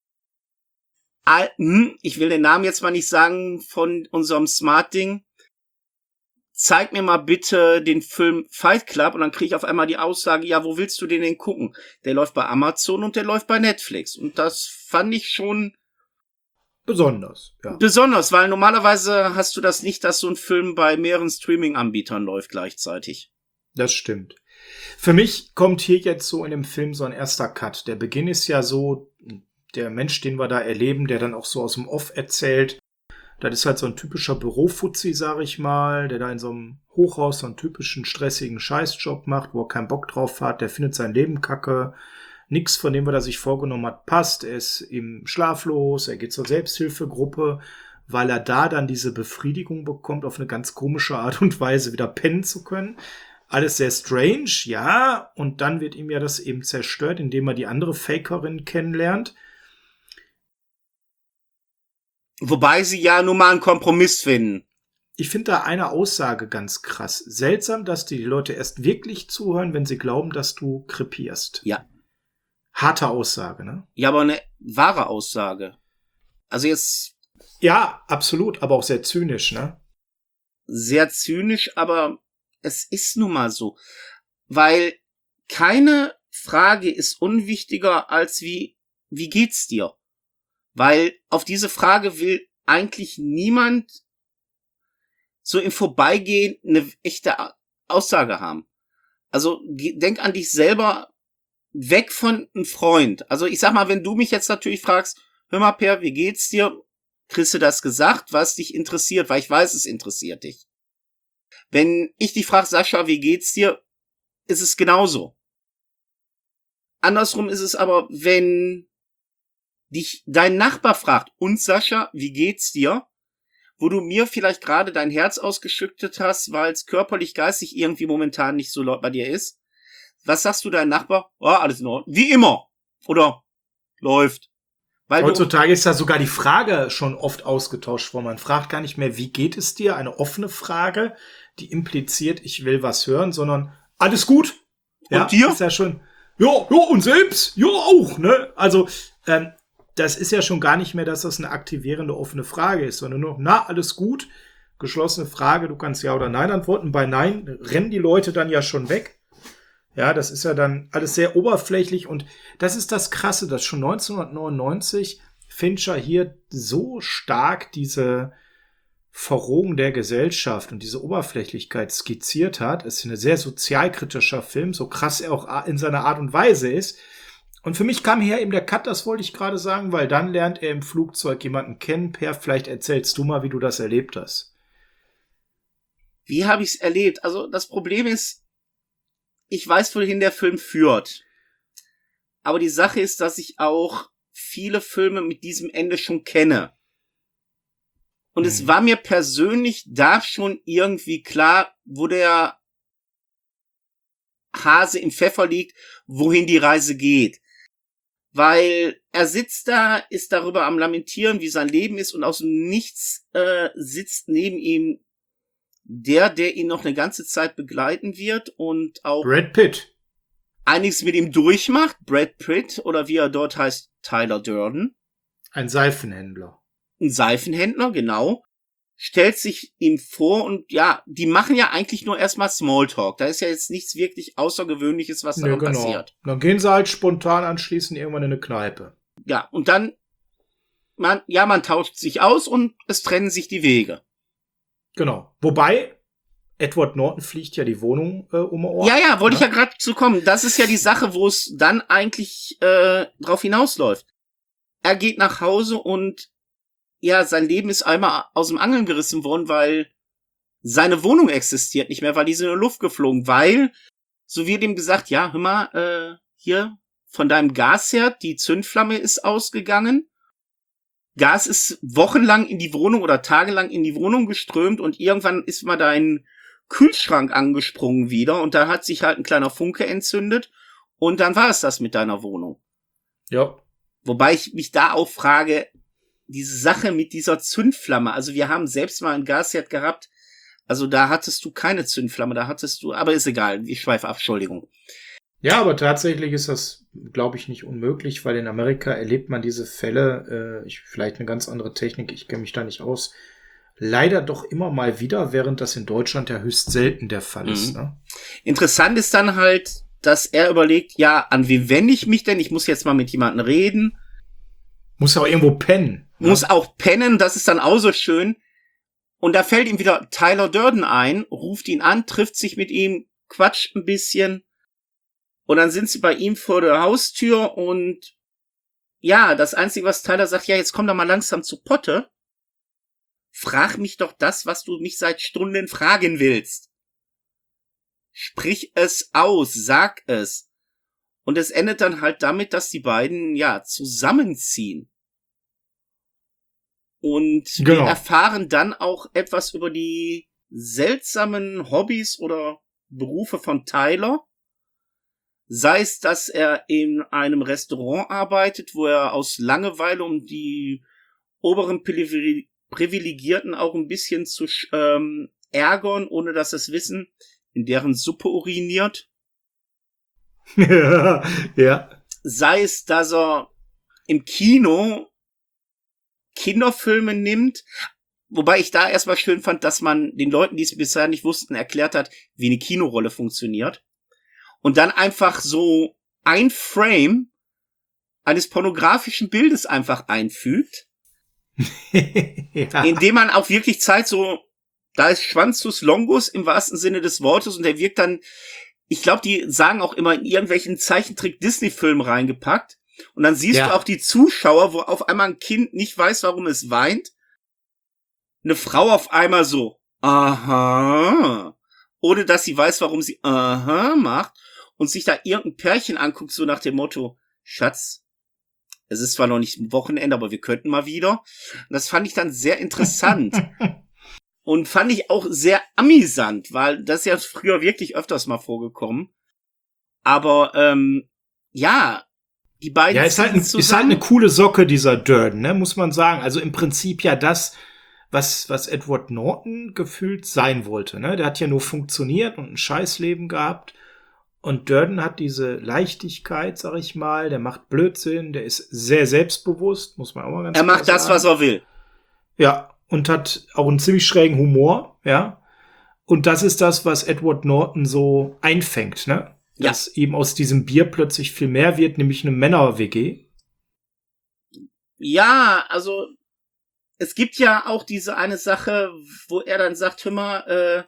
ah, hm, ich will den Namen jetzt mal nicht sagen, von unserem Smart-Ding, zeig mir mal bitte den Film Fight Club, und dann kriege ich auf einmal die Aussage, ja, wo willst du den denn gucken? Der läuft bei Amazon und der läuft bei Netflix. Und das fand ich schon besonders, ja. Besonders, weil normalerweise hast du das nicht, dass so ein Film bei mehreren Streaming-Anbietern läuft gleichzeitig. Das stimmt. Für mich kommt hier jetzt so in dem Film so ein erster Cut. Der Beginn ist ja so, der Mensch, den wir da erleben, der dann auch so aus dem Off erzählt. Das ist halt so ein typischer Bürofuzzi, sag ich mal, der da in so einem Hochhaus so einen typischen stressigen Scheißjob macht, wo er keinen Bock drauf hat. Der findet sein Leben kacke. Nix von dem, was er sich vorgenommen hat, passt. Er ist ihm schlaflos. Er geht zur Selbsthilfegruppe, weil er da dann diese Befriedigung bekommt, auf eine ganz komische Art und Weise wieder pennen zu können. Alles sehr strange, ja. Und dann wird ihm ja das eben zerstört, indem er die andere Fakerin kennenlernt. Wobei sie ja nun mal einen Kompromiss finden. Ich finde da eine Aussage ganz krass. Seltsam, dass die Leute erst wirklich zuhören, wenn sie glauben, dass du krepierst. Ja. Harte Aussage, ne? Ja, aber eine wahre Aussage. Also jetzt... Ja, absolut, aber auch sehr zynisch, ne? Sehr zynisch, aber es ist nun mal so. Weil keine Frage ist unwichtiger als wie, wie geht's dir? Weil auf diese Frage will eigentlich niemand so im Vorbeigehen eine echte Aussage haben. Also denk an dich selber, weg von einem Freund. Also ich sag mal, wenn du mich jetzt natürlich fragst, hör mal Per, wie geht's dir? Kriegst du das gesagt, was dich interessiert? Weil ich weiß, es interessiert dich. Wenn ich dich frage, Sascha, wie geht's dir? Ist es genauso. Andersrum ist es aber, wenn dich dein Nachbar fragt, und Sascha, wie geht's dir? Wo du mir vielleicht gerade dein Herz ausgeschüttet hast, weil es körperlich, geistig irgendwie momentan nicht so laut bei dir ist. Was sagst du deinem Nachbar? Oh, alles in Ordnung. Wie immer. Oder läuft. Weil Heutzutage ist ja sogar die Frage schon oft ausgetauscht worden. Man fragt gar nicht mehr, wie geht es dir? Eine offene Frage, die impliziert, ich will was hören, sondern alles gut. Und ja, dir? Ist ja schon, ja, ja, und selbst, ja auch, ne? Also, ähm, das ist ja schon gar nicht mehr, dass das eine aktivierende offene Frage ist, sondern nur, na, alles gut, geschlossene Frage, du kannst ja oder nein antworten. Bei nein rennen die Leute dann ja schon weg. Ja, das ist ja dann alles sehr oberflächlich und das ist das Krasse, dass schon neunzehnhundertneunundneunzig Fincher hier so stark diese Verrohung der Gesellschaft und diese Oberflächlichkeit skizziert hat. Es ist ein sehr sozialkritischer Film, so krass er auch in seiner Art und Weise ist. Und für mich kam hier eben der Cut, das wollte ich gerade sagen, weil dann lernt er im Flugzeug jemanden kennen. Per, vielleicht erzählst du mal, wie du das erlebt hast. Wie habe ich es erlebt? Also das Problem ist, ich weiß, wohin der Film führt. Aber die Sache ist, dass ich auch viele Filme mit diesem Ende schon kenne. Und hm. es war mir persönlich da schon irgendwie klar, wo der Hase im Pfeffer liegt, wohin die Reise geht. Weil er sitzt da, ist darüber am Lamentieren, wie sein Leben ist, und aus dem Nichts äh, sitzt neben ihm der, der ihn noch eine ganze Zeit begleiten wird und auch Brad Pitt einiges mit ihm durchmacht. Brad Pitt, oder wie er dort heißt, Tyler Durden. Ein Seifenhändler. Ein Seifenhändler, genau. Stellt sich ihm vor und ja, die machen ja eigentlich nur erstmal Smalltalk. Da ist ja jetzt nichts wirklich Außergewöhnliches, was da ja, genau. passiert. Dann gehen sie halt spontan anschließend irgendwann in eine Kneipe. Ja, und dann, man, ja, man tauscht sich aus und es trennen sich die Wege. Genau. Wobei, Edward Norton fliegt ja die Wohnung äh, um Ort. Ja, ja, wollte ja? ich ja gerade zu kommen. Das ist ja die Sache, wo es dann eigentlich äh, drauf hinausläuft. Er geht nach Hause und ja, sein Leben ist einmal aus dem Angeln gerissen worden, weil seine Wohnung existiert nicht mehr, weil die sind in die Luft geflogen. Weil, so wird ihm gesagt, ja, hör mal, äh, hier von deinem Gasherd, die Zündflamme ist ausgegangen. Gas ist wochenlang in die Wohnung oder tagelang in die Wohnung geströmt und irgendwann ist mal dein Kühlschrank angesprungen wieder und da hat sich halt ein kleiner Funke entzündet und dann war es das mit deiner Wohnung. Ja. Wobei ich mich da auch frage, diese Sache mit dieser Zündflamme, also wir haben selbst mal ein Gasherd gehabt, also da hattest du keine Zündflamme, da hattest du, aber ist egal, ich schweife ab, Entschuldigung. Ja, aber tatsächlich ist das, glaube ich, nicht unmöglich, weil in Amerika erlebt man diese Fälle, äh, ich, vielleicht eine ganz andere Technik, ich kenne mich da nicht aus, leider doch immer mal wieder, während das in Deutschland ja höchst selten der Fall ist. Mhm. Ne? Interessant ist dann halt, dass er überlegt, ja, an wen wende ich mich denn? Ich muss jetzt mal mit jemandem reden. Muss auch irgendwo pennen. Ne? Muss auch pennen, das ist dann auch so schön. Und da fällt ihm wieder Tyler Durden ein, ruft ihn an, trifft sich mit ihm, quatscht ein bisschen. Und dann sind sie bei ihm vor der Haustür und ja, das Einzige, was Tyler sagt, ja, jetzt komm doch mal langsam zu Potte. Frag mich doch das, was du mich seit Stunden fragen willst. Sprich es aus, sag es. Und es endet dann halt damit, dass die beiden, ja, zusammenziehen. Und genau. Wir erfahren dann auch etwas über die seltsamen Hobbys oder Berufe von Tyler. Sei es, dass er in einem Restaurant arbeitet, wo er aus Langeweile um die oberen Privi- Privilegierten auch ein bisschen zu ähm, ärgern, ohne dass sie es wissen, in deren Suppe uriniert. Ja. Sei es, dass er im Kino Kinderfilme nimmt, wobei ich da erstmal schön fand, dass man den Leuten, die es bisher nicht wussten, erklärt hat, wie eine Kinorolle funktioniert. Und dann einfach so ein Frame eines pornografischen Bildes einfach einfügt, ja. Indem man auch wirklich zeigt, so, da ist Schwanzus Longus im wahrsten Sinne des Wortes und der wirkt dann, ich glaube, die sagen auch immer in irgendwelchen Zeichentrick-Disney-Filmen reingepackt und dann siehst ja. du auch die Zuschauer, wo auf einmal ein Kind nicht weiß, warum es weint, eine Frau auf einmal so, aha, ohne dass sie weiß, warum sie aha macht und sich da irgendein Pärchen anguckt, so nach dem Motto, Schatz, es ist zwar noch nicht ein Wochenende, aber wir könnten mal wieder. Und das fand ich dann sehr interessant. Und fand ich auch sehr amüsant, weil das ist ja früher wirklich öfters mal vorgekommen. Aber, ähm, ja, die beiden... Ja, ist halt, ein, ist halt eine coole Socke, dieser Durden, ne, muss man sagen. Also im Prinzip ja das, was, was Edward Norton gefühlt sein wollte, ne. Der hat ja nur funktioniert und ein Scheißleben gehabt. Und Durden hat diese Leichtigkeit, sag ich mal, der macht Blödsinn, der ist sehr selbstbewusst, muss man auch mal ganz klar sagen. Er macht das, was er will. Ja, und hat auch einen ziemlich schrägen Humor, ja. Und das ist das, was Edward Norton so einfängt, ne? Ja. Dass eben aus diesem Bier plötzlich viel mehr wird, nämlich eine Männer-W G. Ja, also es gibt ja auch diese eine Sache, wo er dann sagt, hör mal, äh,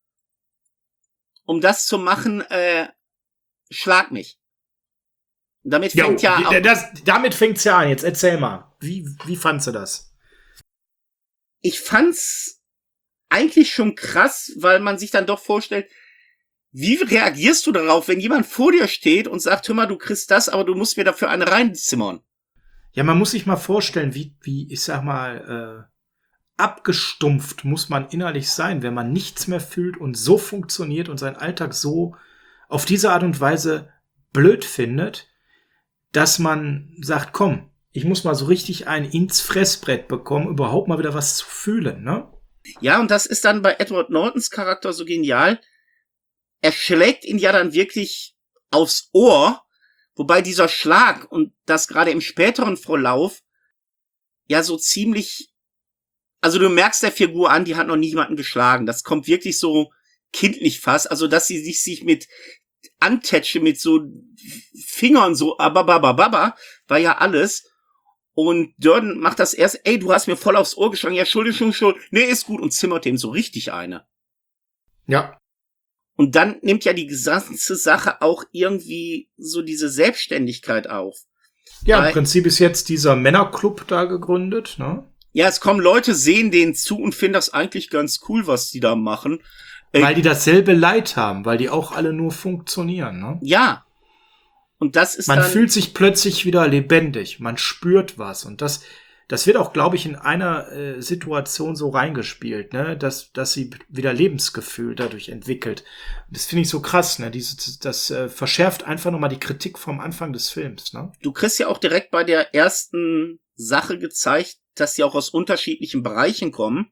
um das zu machen, äh, schlag mich. Und damit fängt jo, ja auch das, damit fängt's ja an. Jetzt erzähl mal. Wie, wie fandst du das? Ich fand's eigentlich schon krass, weil man sich dann doch vorstellt, wie reagierst du darauf, wenn jemand vor dir steht und sagt, hör mal, du kriegst das, aber du musst mir dafür eine reinzimmern? Ja, man muss sich mal vorstellen, wie, wie, ich sag mal, äh, abgestumpft muss man innerlich sein, wenn man nichts mehr fühlt und so funktioniert und seinen Alltag so auf diese Art und Weise blöd findet, dass man sagt, komm, ich muss mal so richtig einen ins Fressbrett bekommen, überhaupt mal wieder was zu fühlen, ne? Ja, und das ist dann bei Edward Nortons Charakter so genial. Er schlägt ihn ja dann wirklich aufs Ohr, wobei dieser Schlag und das gerade im späteren Verlauf ja so ziemlich, also du merkst der Figur an, die hat noch niemanden geschlagen. Das kommt wirklich so kindlich fast, also dass sie sich, sich mit antätsche, mit so Fingern so, ababababa, war ja alles. Und Durden macht das erst, ey, du hast mir voll aufs Ohr geschlagen, ja, Entschuldigung, Entschuldigung, nee, ist gut, und zimmert dem so richtig eine. Ja. Und dann nimmt ja die gesamte Sache auch irgendwie so diese Selbstständigkeit auf. Ja, Weil, im Prinzip ist jetzt dieser Männerclub da gegründet, ne? Ja, es kommen Leute, sehen denen zu und finden das eigentlich ganz cool, was die da machen. Weil die dasselbe Leid haben, weil die auch alle nur funktionieren, ne? Ja. Und das ist Man dann fühlt sich plötzlich wieder lebendig, man spürt was. Und das, das wird auch, glaube ich, in einer äh, Situation so reingespielt, ne, dass, dass sie wieder Lebensgefühl dadurch entwickelt. Das finde ich so krass, ne, dieses, das äh, verschärft einfach nochmal die Kritik vom Anfang des Films, ne. Du kriegst ja auch direkt bei der ersten Sache gezeigt, dass die auch aus unterschiedlichen Bereichen kommen.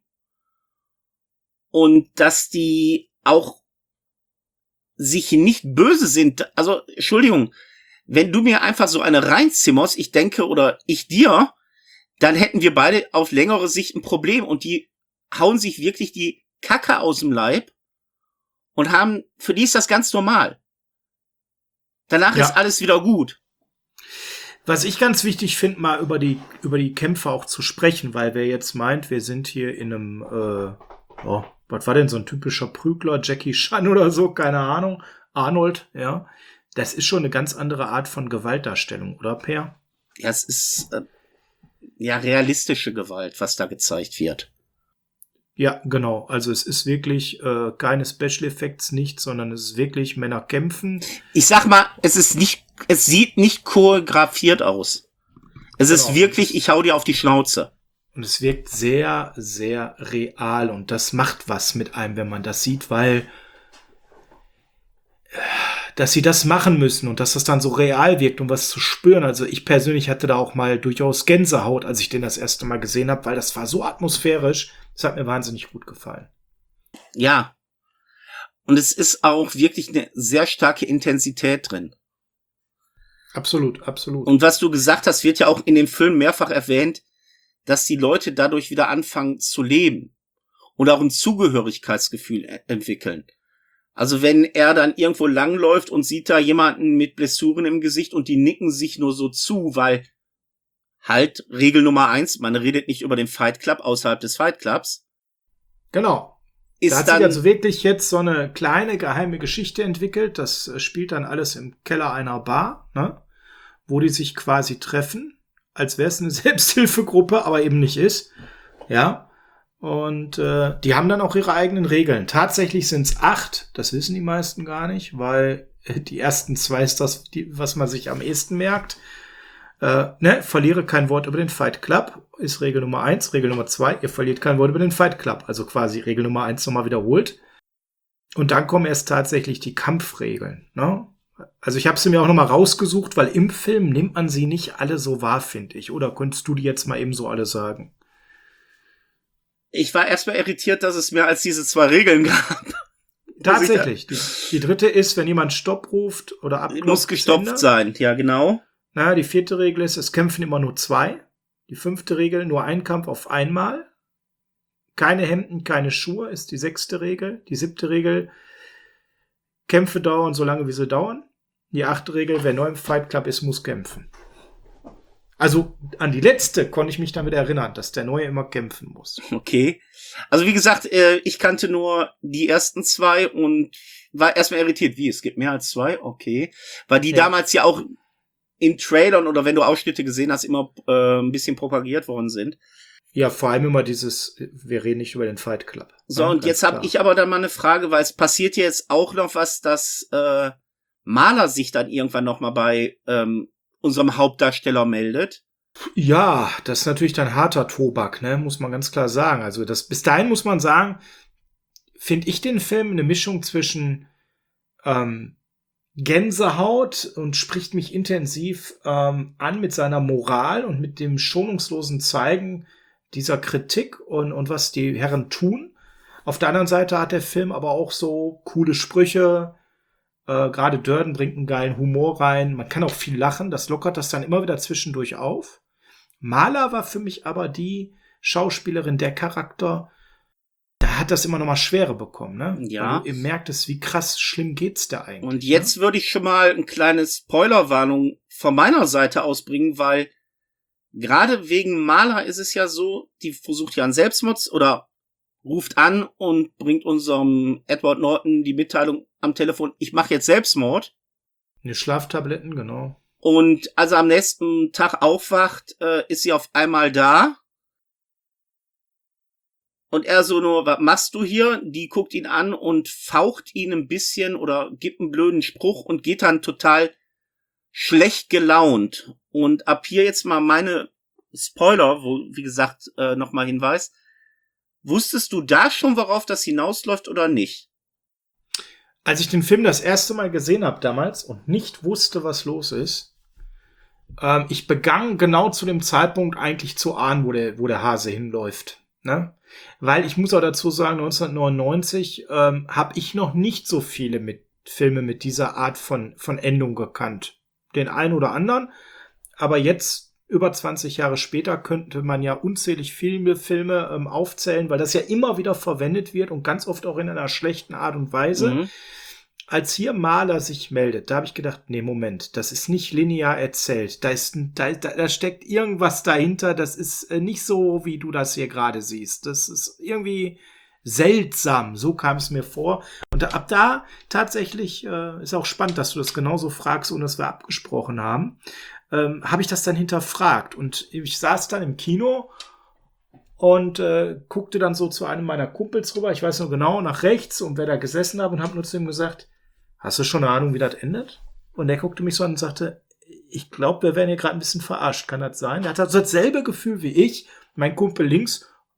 Und dass die auch sich nicht böse sind. Also, Entschuldigung, wenn du mir einfach so eine reinzimmerst, ich denke, oder ich dir, dann hätten wir beide auf längere Sicht ein Problem. Und die hauen sich wirklich die Kacke aus dem Leib und haben, für die ist das ganz normal. Danach ja. ist alles wieder gut. Was ich ganz wichtig finde, mal über die, über die Kämpfe auch zu sprechen, weil wer jetzt meint, wir sind hier in einem, äh, oh, was war denn so ein typischer Prügler, Jackie Chan oder so, keine Ahnung, Arnold, ja. Das ist schon eine ganz andere Art von Gewaltdarstellung, oder, Per? Ja, es ist äh, ja realistische Gewalt, was da gezeigt wird. Ja, genau. Also es ist wirklich äh, keine Special Effects, nichts, sondern es ist wirklich Männer kämpfen. Ich sag mal, es ist nicht, es sieht nicht choreografiert aus. Es genau. ist wirklich, ich hau dir auf die Schnauze. Und es wirkt sehr, sehr real. Und das macht was mit einem, wenn man das sieht, weil dass sie das machen müssen und dass das dann so real wirkt, um was zu spüren. Also ich persönlich hatte da auch mal durchaus Gänsehaut, als ich den das erste Mal gesehen habe, weil das war so atmosphärisch. Das hat mir wahnsinnig gut gefallen. Ja. Und es ist auch wirklich eine sehr starke Intensität drin. Absolut, absolut. Und was du gesagt hast, wird ja auch in dem Film mehrfach erwähnt, dass die Leute dadurch wieder anfangen zu leben und auch ein Zugehörigkeitsgefühl e- entwickeln. Also wenn er dann irgendwo langläuft und sieht da jemanden mit Blessuren im Gesicht und die nicken sich nur so zu, weil halt Regel Nummer eins, man redet nicht über den Fight Club außerhalb des Fight Clubs. Genau. Ist Da hat dann, sich also wirklich jetzt so eine kleine geheime Geschichte entwickelt. Das äh, spielt dann alles im Keller einer Bar, ne? Wo die sich quasi treffen, als wäre es eine Selbsthilfegruppe, aber eben nicht ist. Ja. Und äh, die haben dann auch ihre eigenen Regeln. Tatsächlich sind es acht, das wissen die meisten gar nicht, weil äh, die ersten zwei ist das, die, was man sich am ehesten merkt. Äh, ne, verliere kein Wort über den Fight Club, ist Regel Nummer eins. Regel Nummer zwei, ihr verliert kein Wort über den Fight Club. Also quasi Regel Nummer eins nochmal wiederholt. Und dann kommen erst tatsächlich die Kampfregeln. Ne? Also ich habe sie mir auch nochmal rausgesucht, weil im Film nimmt man sie nicht alle so wahr, finde ich. Oder könntest du die jetzt mal eben so alle sagen? ich war erstmal irritiert, dass es mehr als diese zwei Regeln gab. Tatsächlich. Die, die dritte ist, wenn jemand Stopp ruft oder abklopft. Muss gestopft sein, ja genau. Na, die vierte Regel ist, es kämpfen immer nur zwei. Die fünfte Regel, nur ein Kampf auf einmal. Keine Hemden, keine Schuhe ist die sechste Regel. Die siebte Regel, Kämpfe dauern so lange, wie sie dauern. Die achte Regel, wer neu im Fight Club ist, muss kämpfen. Also an die letzte konnte ich mich damit erinnern, dass der Neue immer kämpfen muss. Okay. Also wie gesagt, äh, ich kannte nur die ersten zwei und war erstmal irritiert. Wie, es gibt mehr als zwei? Okay. Weil die Ja. damals ja auch in Trailern oder wenn du Ausschnitte gesehen hast, immer äh, ein bisschen propagiert worden sind. Ja, vor allem immer dieses, wir reden nicht über den Fight Club. So, Ja, und ganz jetzt habe klar. ich aber dann mal eine Frage, weil es passiert jetzt auch noch was, dass äh, Mahler sich dann irgendwann noch mal bei ähm, unserem Hauptdarsteller meldet. Ja, das ist natürlich dann harter Tobak, ne, muss man ganz klar sagen. Also das, bis dahin muss man sagen, finde ich den Film eine Mischung zwischen ähm, Gänsehaut und spricht mich intensiv ähm, an mit seiner Moral und mit dem schonungslosen Zeigen dieser Kritik und, und was die Herren tun. Auf der anderen Seite hat der Film aber auch so coole Sprüche. Äh, Gerade Durden bringt einen geilen Humor rein. Man kann auch viel lachen. Das lockert das dann immer wieder zwischendurch auf. Mahler war für mich aber die Schauspielerin, der Charakter, da hat das immer noch mal schwerer bekommen, ne? Ja. Weil du eben merktest, wie krass schlimm geht's da eigentlich. Und jetzt würde ich schon mal ein kleines Spoilerwarnung von meiner Seite ausbringen, weil gerade wegen Mahler ist es ja so, die versucht ja einen Selbstmord oder ruft an und bringt unserem Edward Norton die Mitteilung am Telefon, ich mache jetzt Selbstmord. Ne, Schlaftabletten, genau. Und als er am nächsten Tag aufwacht, äh, ist sie auf einmal da. Und er so nur, was machst du hier? Die guckt ihn an und faucht ihn ein bisschen oder gibt einen blöden Spruch und geht dann total schlecht gelaunt. Und ab hier jetzt mal meine Spoiler, wo, wie gesagt, äh, nochmal Hinweis. Wusstest du da schon, worauf das hinausläuft oder nicht? Als ich den Film das erste Mal gesehen habe damals und nicht wusste, was los ist, ähm, ich begann genau zu dem Zeitpunkt eigentlich zu ahnen, wo der, wo der Hase hinläuft. Ne? Weil ich muss auch dazu sagen, neunzehnhundertneunundneunzig ähm, habe ich noch nicht so viele mit Filme mit dieser Art von, von Endung gekannt. Den einen oder anderen. Aber jetzt, über zwanzig Jahre später, könnte man ja unzählig Filme, Filme ähm, aufzählen, weil das ja immer wieder verwendet wird und ganz oft auch in einer schlechten Art und Weise. Mhm. Als hier Mahler sich meldet, da habe ich gedacht, nee, Moment, das ist nicht linear erzählt. Da ist, ein- da, da, da steckt irgendwas dahinter. Das ist äh, nicht so, wie du das hier gerade siehst. Das ist irgendwie seltsam. So kam es mir vor. Und ab da tatsächlich äh, ist auch spannend, dass du das genauso fragst, ohne dass wir abgesprochen haben. Ähm, habe ich das dann hinterfragt. Und ich saß dann im Kino und äh, guckte dann so zu einem meiner Kumpels rüber. Ich weiß nur genau, nach rechts und wer da gesessen hat und habe nur zu ihm gesagt, hast du schon eine Ahnung, wie das endet? Und der guckte mich so an und sagte, ich glaube, wir werden hier gerade ein bisschen verarscht. Kann das sein? Der hat also dasselbe Gefühl wie ich. Mein Kumpel links,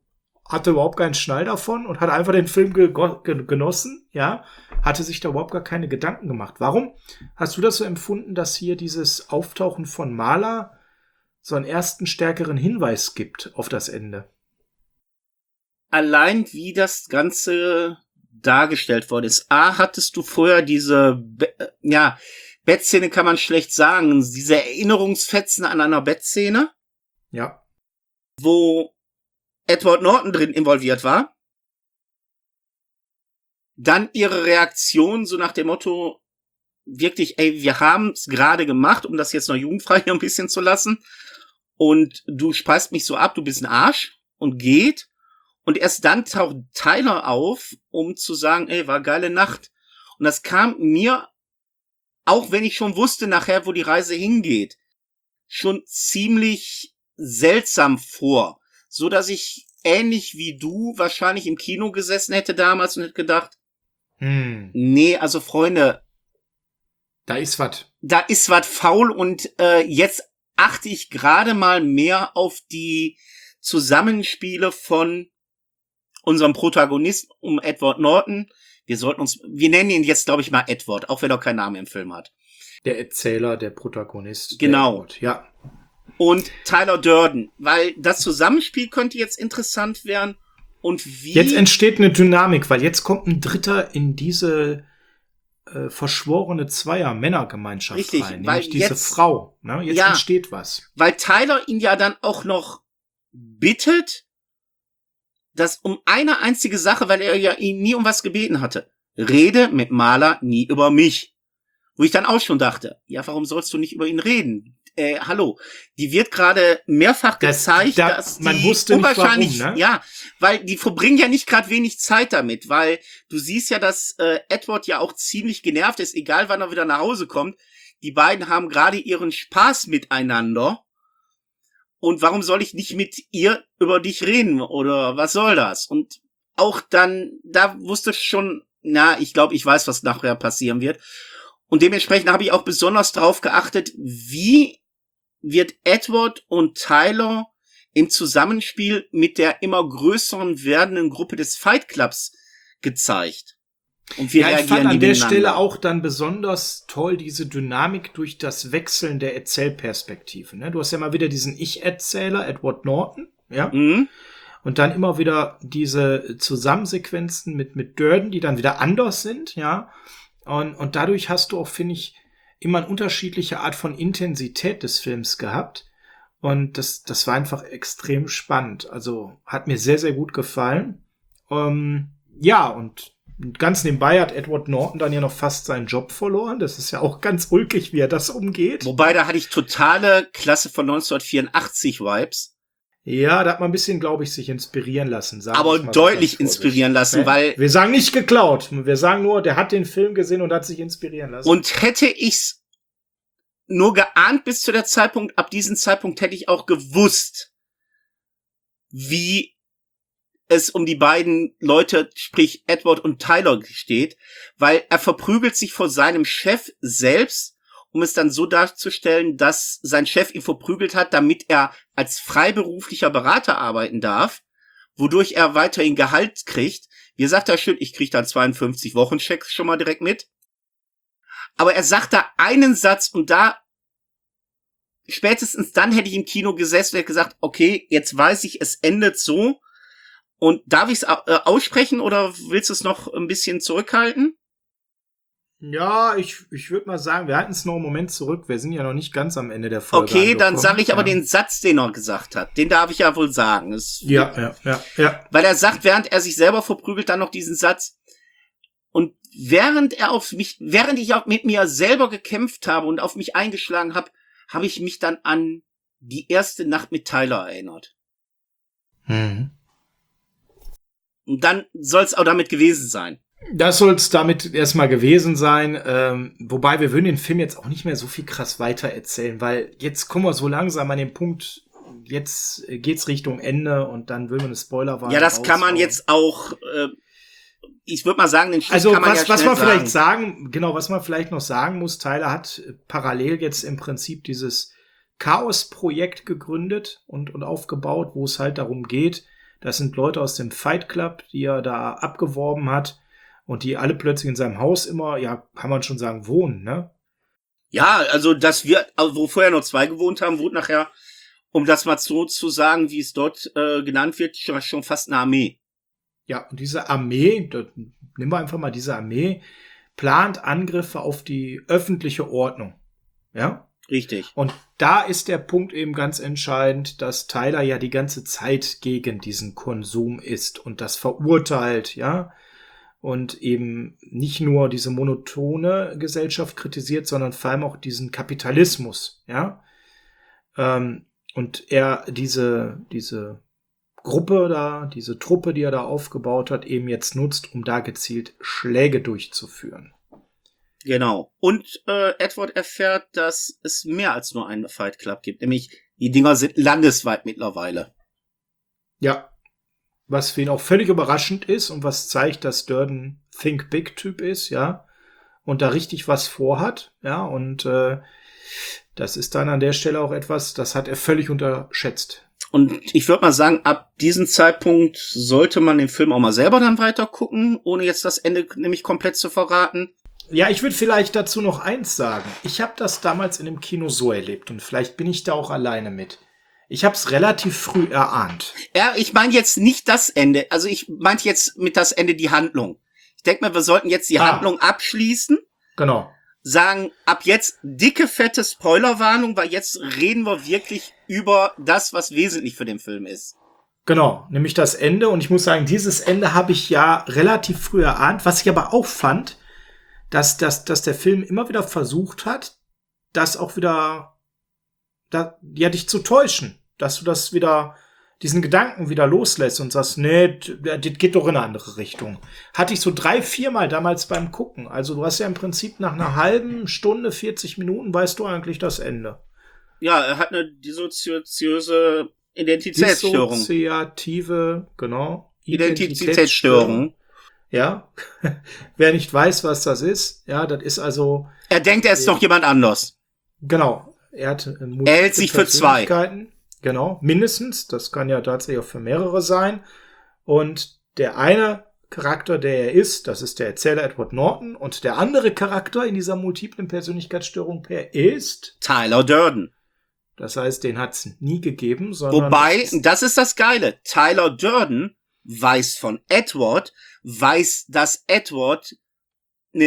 hatte überhaupt keinen Schnall davon und hat einfach den Film gego- ge- genossen, ja, hatte sich da überhaupt gar keine Gedanken gemacht. Warum hast du das so empfunden, dass hier dieses Auftauchen von Marla so einen ersten stärkeren Hinweis gibt auf das Ende? Allein wie das Ganze dargestellt worden ist. A, hattest du vorher diese, Be- äh, ja, Bettszene kann man schlecht sagen, diese Erinnerungsfetzen an einer Bettszene, Ja. wo Edward Norton drin involviert war. Dann ihre Reaktion so nach dem Motto, wirklich, ey, wir haben es gerade gemacht, um das jetzt noch jugendfrei hier ein bisschen zu lassen. Und du speist mich so ab, du bist ein Arsch und geht. Und erst dann taucht Tyler auf, um zu sagen, ey, war geile Nacht. Und das kam mir, auch wenn ich schon wusste nachher, wo die Reise hingeht, schon ziemlich seltsam vor. So dass ich ähnlich wie du wahrscheinlich im Kino gesessen hätte damals und hätte gedacht, Hm. nee, also Freunde, Da ist was. da ist was faul und äh, jetzt achte ich gerade mal mehr auf die Zusammenspiele von unserem Protagonisten um Edward Norton. Wir sollten uns, wir nennen ihn jetzt, glaube ich, mal Edward, auch wenn er keinen Namen im Film hat. Der Erzähler, der Protagonist. Genau. Der Edward, ja. Und Tyler Durden, weil das Zusammenspiel könnte jetzt interessant werden. Und wie... Jetzt entsteht eine Dynamik, weil jetzt kommt ein Dritter in diese äh, verschworene Zweier-Männergemeinschaft Richtig, rein, weil nämlich diese jetzt- Frau. Ne? Jetzt Ja. entsteht was. weil Tyler ihn ja dann auch noch bittet, dass um eine einzige Sache, weil er ja ihn nie um was gebeten hatte. Rede mit Marla nie über mich. Wo ich dann auch schon dachte, ja, warum sollst du nicht über ihn reden? Äh, hallo, die wird gerade mehrfach Das- gezeigt, da- dass die man wusste nicht, unwahrscheinlich, warum, ne? ja, weil die verbringen ja nicht gerade wenig Zeit damit, weil du siehst ja, dass äh, Edward ja auch ziemlich genervt ist, egal wann er wieder nach Hause kommt. Die beiden haben gerade ihren Spaß miteinander. Und warum soll ich nicht mit ihr über dich reden? Oder was soll das? Und auch dann, da wusste ich schon, na, ich glaube, ich weiß, was nachher passieren wird. Und dementsprechend habe ich auch besonders darauf geachtet, wie wird Edward und Tyler im Zusammenspiel mit der immer größeren werdenden Gruppe des Fight Clubs gezeigt. Und wie Ja, ich reagieren fand die an der miteinander? Stelle auch dann besonders toll diese Dynamik durch das Wechseln der Erzählperspektive. Ne? Du hast ja mal wieder diesen Ich-Erzähler, Edward Norton, ja, Mhm. und dann immer wieder diese Zusammensequenzen mit mit Durden, die dann wieder anders sind, ja, und und dadurch hast du auch, finde ich, immer eine unterschiedliche Art von Intensität des Films gehabt. Und das, das war einfach extrem spannend. Also hat mir sehr, sehr gut gefallen. Ähm, ja, und ganz nebenbei hat Edward Norton dann ja noch fast seinen Job verloren. Das ist ja auch ganz ulkig, wie er das umgeht. Wobei, da hatte ich totale Klasse von neunzehnhundertvierundachtzig Vibes. Ja, da hat man ein bisschen, glaube ich, sich inspirieren lassen. Sagen Aber wir's mal so deutlich ganz vorsichtig. inspirieren lassen, Ne? weil- Wir sagen nicht geklaut. Wir sagen nur, der hat den Film gesehen und hat sich inspirieren lassen. Und hätte ich's nur geahnt bis zu der Zeitpunkt, ab diesem Zeitpunkt hätte ich auch gewusst, wie es um die beiden Leute, sprich Edward und Tyler, steht, weil er verprügelt sich vor seinem Chef selbst, um es dann so darzustellen, dass sein Chef ihn verprügelt hat, damit er als freiberuflicher Berater arbeiten darf, wodurch er weiterhin Gehalt kriegt. Wie sagt er schön, ich krieg dann zweiundfünfzig Wochenchecks schon mal direkt mit. Aber er sagt da einen Satz und da, spätestens dann hätte ich im Kino gesessen und hätte gesagt, okay, jetzt weiß ich, es endet so. Und darf ich es äh, aussprechen oder willst du es noch ein bisschen zurückhalten? Ja, ich, ich würde mal sagen, wir halten es noch einen Moment zurück. Wir sind ja noch nicht ganz am Ende der Folge Okay, dann angekommen. sage ich aber ja. den Satz, den er gesagt hat. Den darf ich ja wohl sagen. Es, Ja, ja, ja, ja. Weil er sagt, während er sich selber verprügelt, dann noch diesen Satz. Und während er auf mich, während ich auch mit mir selber gekämpft habe und auf mich eingeschlagen habe, habe ich mich dann an die erste Nacht mit Tyler erinnert. Mhm. Und dann soll es auch damit gewesen sein. Das soll es damit erstmal gewesen sein. Ähm, wobei wir würden den Film jetzt auch nicht mehr so viel krass weiter erzählen, weil jetzt kommen wir so langsam an den Punkt, jetzt geht's Richtung Ende und dann will man eine Spoilerwarnung Ja, das kann man raushauen. jetzt auch, äh, ich würde mal sagen, den Schluss Also kann man was, ja was schnell man vielleicht sagen. sagen, genau, was man vielleicht noch sagen muss, Tyler hat parallel jetzt im Prinzip dieses Chaos-Projekt gegründet und, und aufgebaut, wo es halt darum geht, Das sind Leute aus dem Fight Club, die er da abgeworben hat und die alle plötzlich in seinem Haus immer, ja, kann man schon sagen, wohnen, ne? Ja, also dass wir, also wo vorher nur zwei gewohnt haben, wurde nachher, um das mal so zu sagen, wie es dort äh, genannt wird, schon, schon fast eine Armee. Ja, und diese Armee, da, nehmen wir einfach mal diese Armee, plant Angriffe auf die öffentliche Ordnung. Ja? Richtig. Und da ist der Punkt eben ganz entscheidend, dass Tyler ja die ganze Zeit gegen diesen Konsum ist und das verurteilt, ja. Und eben nicht nur diese monotone Gesellschaft kritisiert, sondern vor allem auch diesen Kapitalismus, ja. Ähm, und er diese, diese Gruppe da, diese Truppe, die er da aufgebaut hat, eben jetzt nutzt, um da gezielt Schläge durchzuführen. Genau. Und äh, Edward erfährt, dass es mehr als nur einen Fight Club gibt. Nämlich, die Dinger sind landesweit mittlerweile. Ja. Was für ihn auch völlig überraschend ist und was zeigt, dass Durden Think Big Typ ist, ja. Und da richtig was vorhat, ja. Und äh, das ist dann an der Stelle auch etwas, das hat er völlig unterschätzt. Und ich würde mal sagen, ab diesem Zeitpunkt sollte man den Film auch mal selber dann weiter gucken, ohne jetzt das Ende nämlich komplett zu verraten. Ja, ich würde vielleicht dazu noch eins sagen. Ich habe das damals in dem Kino so erlebt und vielleicht bin ich da auch alleine mit. Ich habe es relativ früh erahnt. Ja, ich meine jetzt nicht das Ende. Also ich meinte jetzt mit das Ende die Handlung. Ich denke mal, wir sollten jetzt die ah. Handlung abschließen. Genau. Sagen, ab jetzt dicke, fette Spoilerwarnung, weil jetzt reden wir wirklich über das, was wesentlich für den Film ist. Genau, nämlich das Ende. Und ich muss sagen, dieses Ende habe ich ja relativ früh erahnt. Was ich aber auch fand, dass, dass, dass der Film immer wieder versucht hat, das auch wieder, da, ja, dich zu täuschen. Dass du das wieder, diesen Gedanken wieder loslässt und sagst, nee, das geht doch in eine andere Richtung. Hatte ich so drei, viermal damals beim Gucken. Also du hast ja im Prinzip nach einer halben Stunde, vierzig Minuten, weißt du eigentlich das Ende. Ja, er hat eine dissoziöse Identitätsstörung. Dissoziative, genau. Identitätsstörung. Ja. Wer nicht weiß, was das ist, ja, das ist also. Er denkt, er ist noch jemand anders. Genau. Er hat äh, Er hält sich für zwei. Genau, mindestens. Das kann ja tatsächlich auch für mehrere sein. Und der eine Charakter, der er ist, das ist der Erzähler Edward Norton. Und der andere Charakter in dieser multiplen Persönlichkeitsstörung Pair ist Tyler Durden. Das heißt, den hat's nie gegeben, sondern. Wobei, das ist das Geile. Tyler Durden weiß von Edward, weiß, dass Edward eine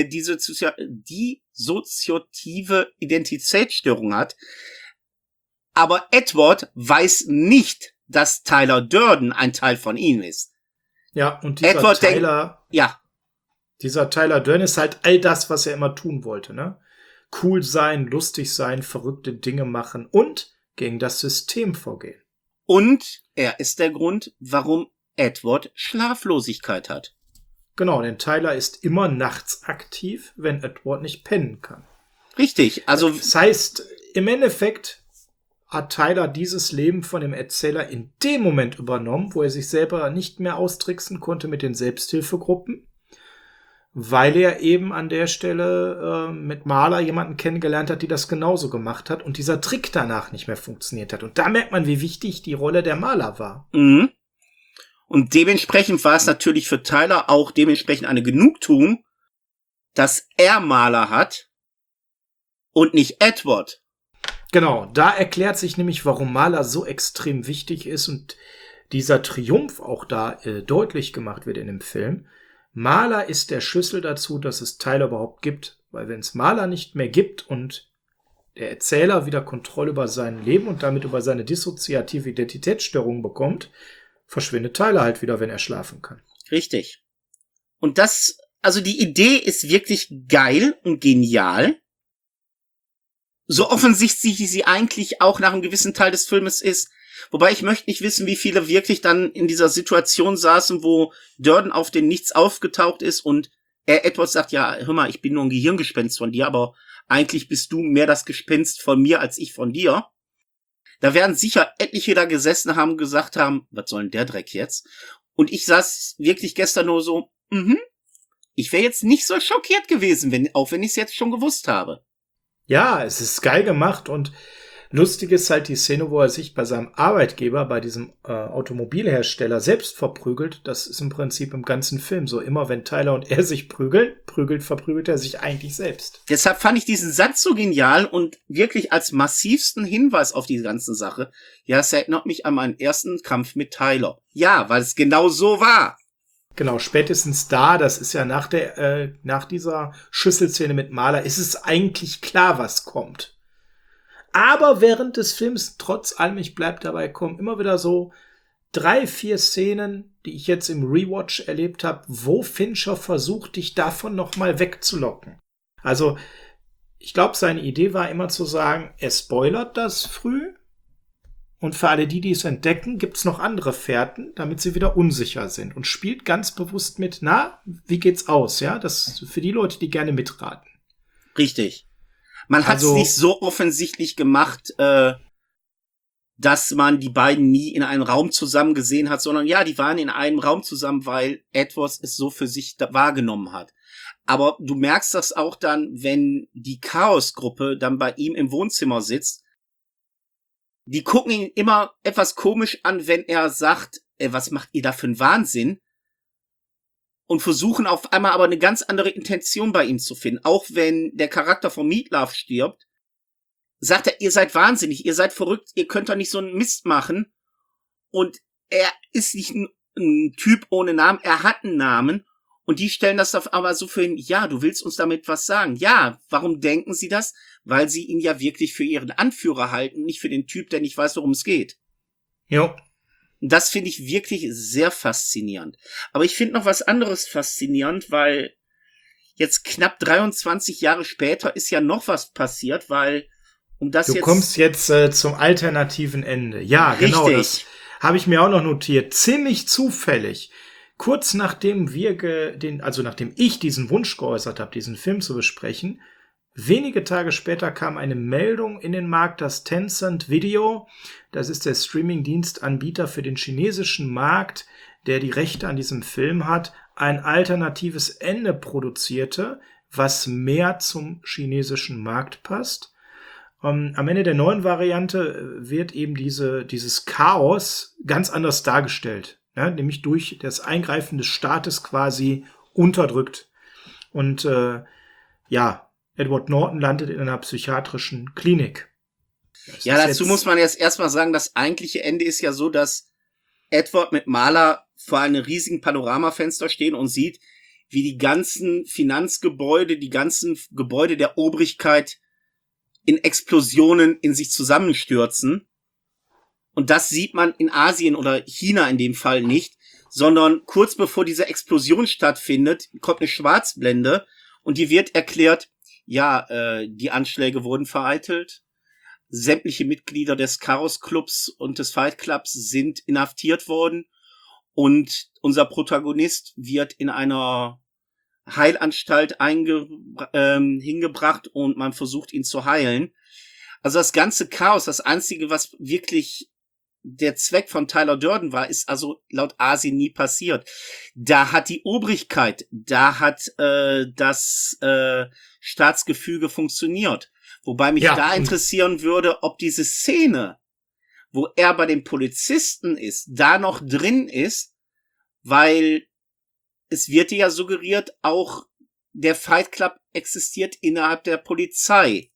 dissoziative Identitätsstörung hat. Aber Edward weiß nicht, dass Tyler Durden ein Teil von ihm ist. Ja, und dieser Edward Tyler, denk, ja. dieser Tyler Durden ist halt all das, was er immer tun wollte, ne? Cool sein, lustig sein, verrückte Dinge machen und gegen das System vorgehen. Und er ist der Grund, warum Edward Schlaflosigkeit hat. Genau, denn Tyler ist immer nachts aktiv, wenn Edward nicht pennen kann. Richtig, also. Das heißt, im Endeffekt hat Tyler dieses Leben von dem Erzähler in dem Moment übernommen, wo er sich selber nicht mehr austricksen konnte mit den Selbsthilfegruppen, weil er eben an der Stelle äh, mit Marla jemanden kennengelernt hat, die das genauso gemacht hat und dieser Trick danach nicht mehr funktioniert hat. Und da merkt man, wie wichtig die Rolle der Marla war. Mhm. Und dementsprechend war es natürlich für Tyler auch dementsprechend eine Genugtuung, dass er Marla hat und nicht Edward. Genau, da erklärt sich nämlich, warum Marla so extrem wichtig ist und dieser Triumph auch da äh, deutlich gemacht wird in dem Film. Marla ist der Schlüssel dazu, dass es Tyler überhaupt gibt. Weil wenn es Marla nicht mehr gibt und der Erzähler wieder Kontrolle über sein Leben und damit über seine dissoziative Identitätsstörung bekommt, verschwindet Tyler halt wieder, wenn er schlafen kann. Richtig. Und das, also die Idee ist wirklich geil und genial. So offensichtlich sie eigentlich auch nach einem gewissen Teil des Filmes ist. Wobei ich möchte nicht wissen, wie viele wirklich dann in dieser Situation saßen, wo Durden auf den Nichts aufgetaucht ist und er Edward sagt, ja, hör mal, ich bin nur ein Gehirngespenst von dir, aber eigentlich bist du mehr das Gespenst von mir als ich von dir. Da werden sicher etliche da gesessen haben und gesagt haben, was soll denn der Dreck jetzt? Und ich saß wirklich gestern nur so, mhm, ich wäre jetzt nicht so schockiert gewesen, wenn, auch wenn ich es jetzt schon gewusst habe. Ja, es ist geil gemacht und Lustig ist halt die Szene, wo er sich bei seinem Arbeitgeber, bei diesem äh, Automobilhersteller selbst verprügelt. Das ist im Prinzip im ganzen Film so. Immer wenn Tyler und er sich prügeln, prügelt, verprügelt er sich eigentlich selbst. Deshalb fand ich diesen Satz so genial und wirklich als massivsten Hinweis auf die ganze Sache. Ja, es erinnert mich an meinen ersten Kampf mit Tyler. Ja, weil es genau so war. Genau, spätestens da, das ist ja nach der, äh, nach dieser Schüsselszene mit Marla, ist es eigentlich klar, was kommt. Aber während des Films, trotz allem, ich bleib dabei, kommen immer wieder so drei, vier Szenen, die ich jetzt im Rewatch erlebt habe, wo Fincher versucht, dich davon nochmal wegzulocken. Also, ich glaube, seine Idee war immer zu sagen, er spoilert das früh. Und für alle die, die es entdecken, gibt's noch andere Fährten, damit sie wieder unsicher sind. Und spielt ganz bewusst mit, na, wie geht's aus? Ja, das für die Leute, die gerne mitraten. Richtig. Man hat es Also, nicht so offensichtlich gemacht, äh, dass man die beiden nie in einem Raum zusammen gesehen hat, sondern ja, die waren in einem Raum zusammen, weil Edwards es so für sich da wahrgenommen hat. Aber du merkst das auch dann, wenn die Chaos-Gruppe dann bei ihm im Wohnzimmer sitzt. Die gucken ihn immer etwas komisch an, wenn er sagt, ey, was macht ihr da für einen Wahnsinn? Und versuchen auf einmal aber eine ganz andere Intention bei ihm zu finden. Auch wenn der Charakter von Meatloaf stirbt, sagt er, ihr seid wahnsinnig, ihr seid verrückt, ihr könnt doch nicht so einen Mist machen. Und er ist nicht ein, ein Typ ohne Namen, er hat einen Namen. Und die stellen das auf einmal so für ihn, ja, du willst uns damit was sagen. Ja, warum denken sie das? Weil sie ihn ja wirklich für ihren Anführer halten, nicht für den Typ, der nicht weiß, worum es geht. Jo. Das finde ich wirklich sehr faszinierend. Aber ich finde noch was anderes faszinierend, weil jetzt knapp dreiundzwanzig Jahre später ist ja noch was passiert, weil um das du jetzt... Du kommst jetzt äh, zum alternativen Ende. Ja, Richtig. Genau, das habe ich mir auch noch notiert. Ziemlich zufällig. Kurz nachdem wir ge- den, also nachdem ich diesen Wunsch geäußert habe, diesen Film zu besprechen, wenige Tage später kam eine Meldung in den Markt, dass Tencent Video, das ist der Streaming-Dienstanbieter für den chinesischen Markt, der die Rechte an diesem Film hat, ein alternatives Ende produzierte, was mehr zum chinesischen Markt passt. Um, am Ende der neuen Variante wird eben diese, dieses Chaos ganz anders dargestellt, ja, nämlich durch das Eingreifen des Staates quasi unterdrückt. Und äh, ja, Edward Norton landet in einer psychiatrischen Klinik. Das ja, dazu muss man jetzt erstmal sagen, das eigentliche Ende ist ja so, dass Edward mit Marla vor einem riesigen Panoramafenster stehen und sieht, wie die ganzen Finanzgebäude, die ganzen Gebäude der Obrigkeit in Explosionen in sich zusammenstürzen. Und das sieht man in Asien oder China in dem Fall nicht, sondern kurz bevor diese Explosion stattfindet, kommt eine Schwarzblende und die wird erklärt, ja, äh, die Anschläge wurden vereitelt, sämtliche Mitglieder des Chaos Clubs und des Fight Clubs sind inhaftiert worden und unser Protagonist wird in einer Heilanstalt einge ähm, hingebracht und man versucht ihn zu heilen. Also das ganze Chaos, das Einzige, was wirklich der Zweck von Tyler Durden war, ist also laut Asien nie passiert. Da hat die Obrigkeit, da hat äh, das äh, Staatsgefüge funktioniert. Wobei mich ja, da interessieren würde, ob diese Szene, wo er bei den Polizisten ist, da noch drin ist, weil es wird ja suggeriert, auch der Fight Club existiert innerhalb der Polizei.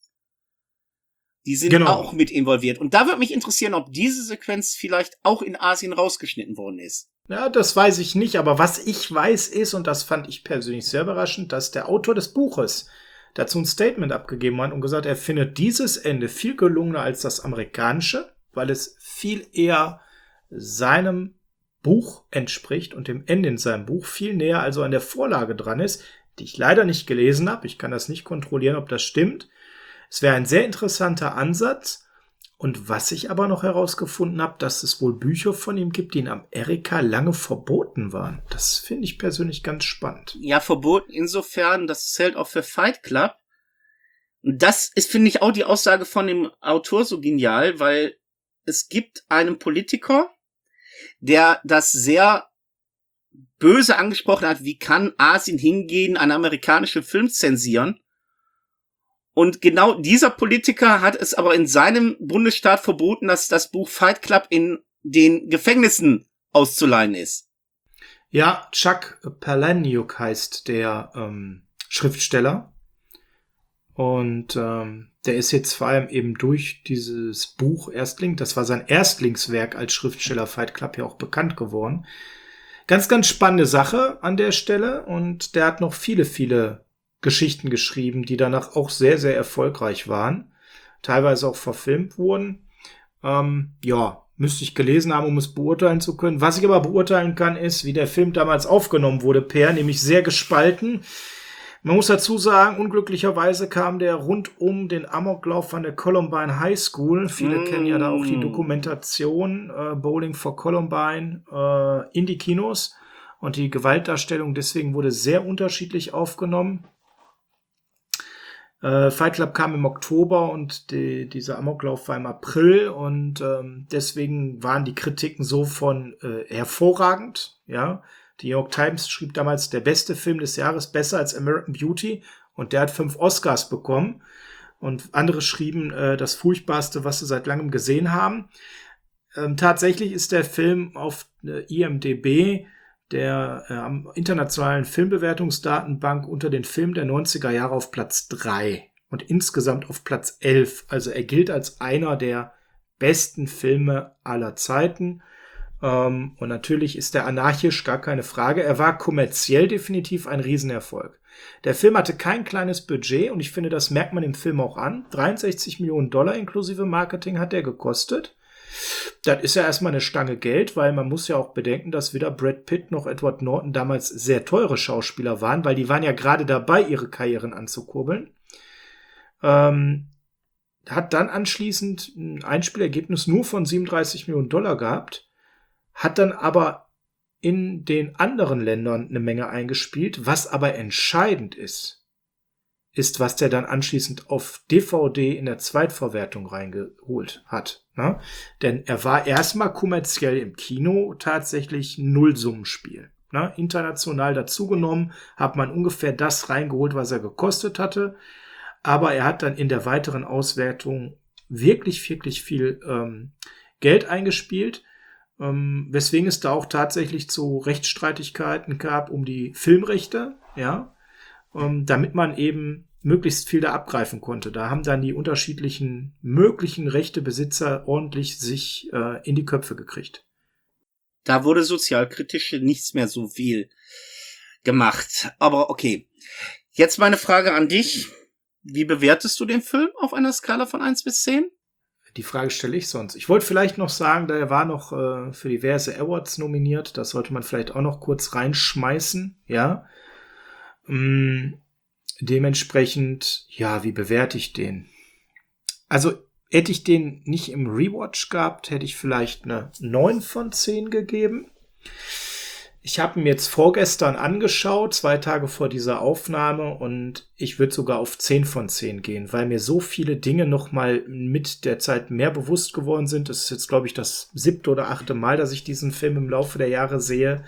Die sind genau. auch mit involviert. Und da würde mich interessieren, ob diese Sequenz vielleicht auch in Asien rausgeschnitten worden ist. Ja, das weiß ich nicht, aber was ich weiß ist, und das fand ich persönlich sehr überraschend, dass der Autor des Buches dazu ein Statement abgegeben hat und gesagt, er findet dieses Ende viel gelungener als das amerikanische, weil es viel eher seinem Buch entspricht und dem Ende in seinem Buch viel näher also an der Vorlage dran ist, die ich leider nicht gelesen habe. Ich kann das nicht kontrollieren, ob das stimmt. Es wäre ein sehr interessanter Ansatz. Und was ich aber noch herausgefunden habe, dass es wohl Bücher von ihm gibt, die in Amerika lange verboten waren. Das finde ich persönlich ganz spannend. Ja, verboten insofern, das zählt auch für Fight Club. Und das ist, finde ich, auch die Aussage von dem Autor so genial, weil es gibt einen Politiker, der das sehr böse angesprochen hat, wie kann Asien hingehen, einen amerikanischen Film zensieren? Und genau dieser Politiker hat es aber in seinem Bundesstaat verboten, dass das Buch Fight Club in den Gefängnissen auszuleihen ist. Ja, Chuck Palahniuk heißt der ähm, Schriftsteller. Und ähm, der ist jetzt vor allem eben durch dieses Buch Erstling, das war sein Erstlingswerk als Schriftsteller, Fight Club, ja auch bekannt geworden. Ganz, ganz spannende Sache an der Stelle. Und der hat noch viele, viele Geschichten geschrieben, die danach auch sehr, sehr erfolgreich waren. Teilweise auch verfilmt wurden. Ähm, ja, müsste ich gelesen haben, um es beurteilen zu können. Was ich aber beurteilen kann, ist, wie der Film damals aufgenommen wurde, Per, nämlich sehr gespalten. Man muss dazu sagen, unglücklicherweise kam der rund um den Amoklauf an der Columbine High School. Viele mm. kennen ja da auch die Dokumentation äh, Bowling for Columbine äh, in die Kinos. Und die Gewaltdarstellung deswegen wurde sehr unterschiedlich aufgenommen. Äh, Fight Club kam im Oktober und die, dieser Amoklauf war im April. Und ähm, deswegen waren die Kritiken so von äh, hervorragend, ja. Die New York Times schrieb damals, der beste Film des Jahres, besser als American Beauty. Und der hat fünf Oscars bekommen. Und andere schrieben, äh, das Furchtbarste, was sie seit langem gesehen haben. Ähm, tatsächlich ist der Film auf äh, I M D B, der äh, internationalen Filmbewertungsdatenbank, unter den Filmen der neunziger Jahre auf Platz drei. Und insgesamt auf Platz elf. Also er gilt als einer der besten Filme aller Zeiten. Um, und natürlich ist er anarchisch, gar keine Frage. Er war kommerziell definitiv ein Riesenerfolg. Der Film hatte kein kleines Budget und ich finde, das merkt man im Film auch an. dreiundsechzig Millionen Dollar inklusive Marketing hat er gekostet. Das ist ja erstmal eine Stange Geld, weil man muss ja auch bedenken, dass weder Brad Pitt noch Edward Norton damals sehr teure Schauspieler waren, weil die waren ja gerade dabei, ihre Karrieren anzukurbeln. Ähm, hat dann anschließend ein Einspielergebnis nur von siebenunddreißig Millionen Dollar gehabt. Hat dann aber in den anderen Ländern eine Menge eingespielt. Was aber entscheidend ist, ist, was der dann anschließend auf D V D in der Zweitverwertung reingeholt hat. Ne? Denn er war erstmal kommerziell im Kino tatsächlich Nullsummenspiel. Ne? International dazugenommen hat man ungefähr das reingeholt, was er gekostet hatte. Aber er hat dann in der weiteren Auswertung wirklich, wirklich viel ähm, Geld eingespielt. Ähm, weswegen es da auch tatsächlich zu Rechtsstreitigkeiten gab um die Filmrechte, ja, ähm, damit man eben möglichst viel da abgreifen konnte. Da haben dann die unterschiedlichen möglichen Rechtebesitzer ordentlich sich äh, in die Köpfe gekriegt. Da wurde sozialkritisch nichts mehr so viel gemacht. Aber okay. Jetzt meine Frage an dich. Wie bewertest du den Film auf einer Skala von eins bis zehn? Die Frage stelle ich sonst. Ich wollte vielleicht noch sagen, da er war noch äh, für diverse Awards nominiert. Das sollte man vielleicht auch noch kurz reinschmeißen. Ja. Mm, dementsprechend, ja, wie bewerte ich den? Also, hätte ich den nicht im Rewatch gehabt, hätte ich vielleicht eine neun von zehn gegeben. Ich habe ihn jetzt vorgestern angeschaut, zwei Tage vor dieser Aufnahme, und ich würde sogar auf zehn von zehn gehen, weil mir so viele Dinge noch mal mit der Zeit mehr bewusst geworden sind. Das ist jetzt, glaube ich, das siebte oder achte Mal, dass ich diesen Film im Laufe der Jahre sehe.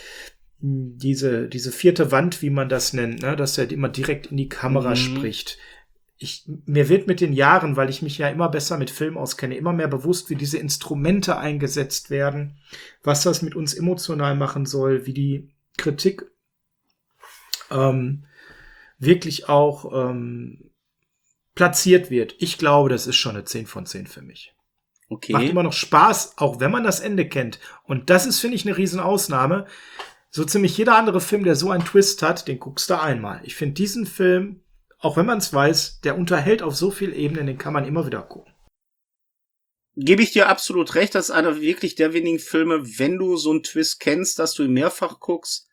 Diese, diese vierte Wand, wie man das nennt, ne, dass er immer direkt in die Kamera mhm. spricht. Ich, mir wird mit den Jahren, weil ich mich ja immer besser mit Film auskenne, immer mehr bewusst, wie diese Instrumente eingesetzt werden, was das mit uns emotional machen soll, wie die Kritik ähm, wirklich auch ähm, platziert wird. Ich glaube, das ist schon eine zehn von zehn für mich. Okay. Macht immer noch Spaß, auch wenn man das Ende kennt. Und das ist, finde ich, eine Riesenausnahme. So ziemlich jeder andere Film, der so einen Twist hat, den guckst du einmal. Ich finde diesen Film, auch wenn man es weiß, der unterhält auf so vielen Ebenen, den kann man immer wieder gucken. Gebe ich dir absolut recht, das ist einer wirklich der wenigen Filme, wenn du so einen Twist kennst, dass du ihn mehrfach guckst.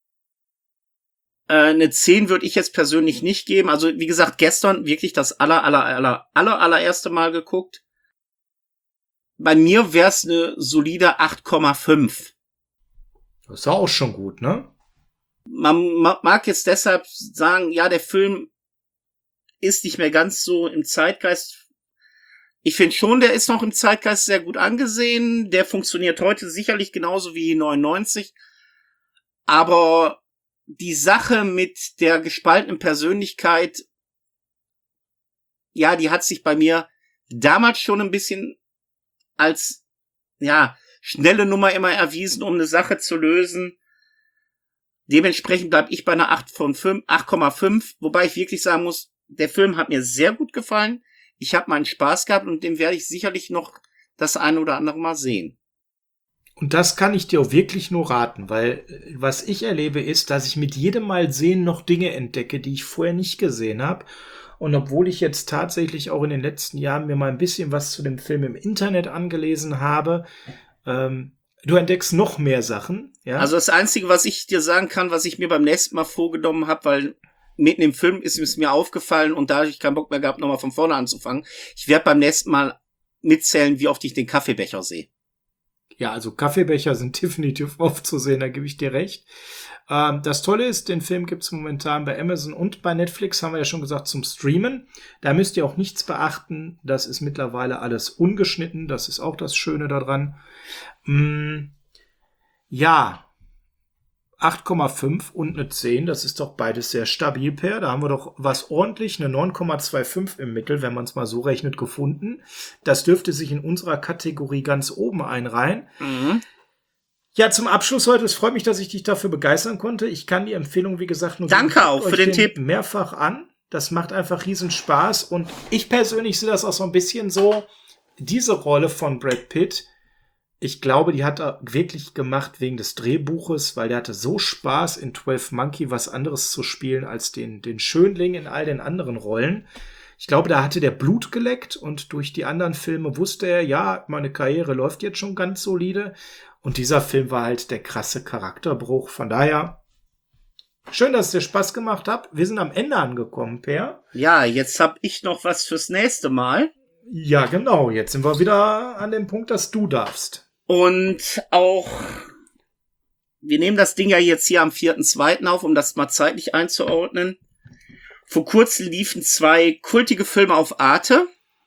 Äh, eine zehn würde ich jetzt persönlich nicht geben. Also wie gesagt, gestern wirklich das aller, aller, aller, aller, allererste Mal geguckt. Bei mir wäre es eine solide acht Komma fünf. Das ist auch schon gut, ne? Man mag jetzt deshalb sagen, ja, der Film ist nicht mehr ganz so im Zeitgeist. Ich finde schon, der ist noch im Zeitgeist sehr gut angesehen. Der funktioniert heute sicherlich genauso wie neunundneunzig. Aber die Sache mit der gespaltenen Persönlichkeit ja, die hat sich bei mir damals schon ein bisschen als, ja, schnelle Nummer immer erwiesen, um eine Sache zu lösen. Dementsprechend bleibe ich bei einer acht von fünf, acht Komma fünf, wobei ich wirklich sagen muss, der Film hat mir sehr gut gefallen. Ich habe meinen Spaß gehabt und den werde ich sicherlich noch das eine oder andere Mal sehen. Und das kann ich dir auch wirklich nur raten, weil was ich erlebe ist, dass ich mit jedem Mal sehen noch Dinge entdecke, die ich vorher nicht gesehen habe. Und obwohl ich jetzt tatsächlich auch in den letzten Jahren mir mal ein bisschen was zu dem Film im Internet angelesen habe, ähm, du entdeckst noch mehr Sachen. Ja? Also das Einzige, was ich dir sagen kann, was ich mir beim nächsten Mal vorgenommen habe, weil mitten im Film ist es mir aufgefallen und da habe ich keinen Bock mehr gehabt, nochmal von vorne anzufangen. Ich werde beim nächsten Mal mitzählen, wie oft ich den Kaffeebecher sehe. Ja, also Kaffeebecher sind definitiv oft zu sehen, da gebe ich dir recht. Ähm, das Tolle ist, den Film gibt's momentan bei Amazon und bei Netflix, haben wir ja schon gesagt, zum Streamen. Da müsst ihr auch nichts beachten. Das ist mittlerweile alles ungeschnitten. Das ist auch das Schöne daran. Mm, ja, acht Komma fünf und eine zehn, das ist doch beides sehr stabil, Per. Da haben wir doch was ordentlich, eine neun Komma fünfundzwanzig im Mittel, wenn man es mal so rechnet, gefunden. Das dürfte sich in unserer Kategorie ganz oben einreihen. Mhm. Ja, zum Abschluss heute, es freut mich, dass ich dich dafür begeistern konnte. Ich kann die Empfehlung, wie gesagt, nur Danke auch für den Tipp. Mehrfach an. Das macht einfach riesen Spaß. Und ich persönlich sehe das auch so ein bisschen so, diese Rolle von Brad Pitt, ich glaube, die hat er wirklich gemacht wegen des Drehbuches, weil der hatte so Spaß in zwölf Monkey was anderes zu spielen als den, den Schönling in all den anderen Rollen. Ich glaube, da hatte der Blut geleckt und durch die anderen Filme wusste er, ja, meine Karriere läuft jetzt schon ganz solide. Und dieser Film war halt der krasse Charakterbruch. Von daher, schön, dass es dir Spaß gemacht hat. Wir sind am Ende angekommen, Per. Ja, jetzt hab ich noch was fürs nächste Mal. Ja, genau. Jetzt sind wir wieder an dem Punkt, dass du darfst. Und auch, wir nehmen das Ding ja jetzt hier am vierten zweiten auf, um das mal zeitlich einzuordnen. Vor kurzem liefen zwei kultige Filme auf Arte.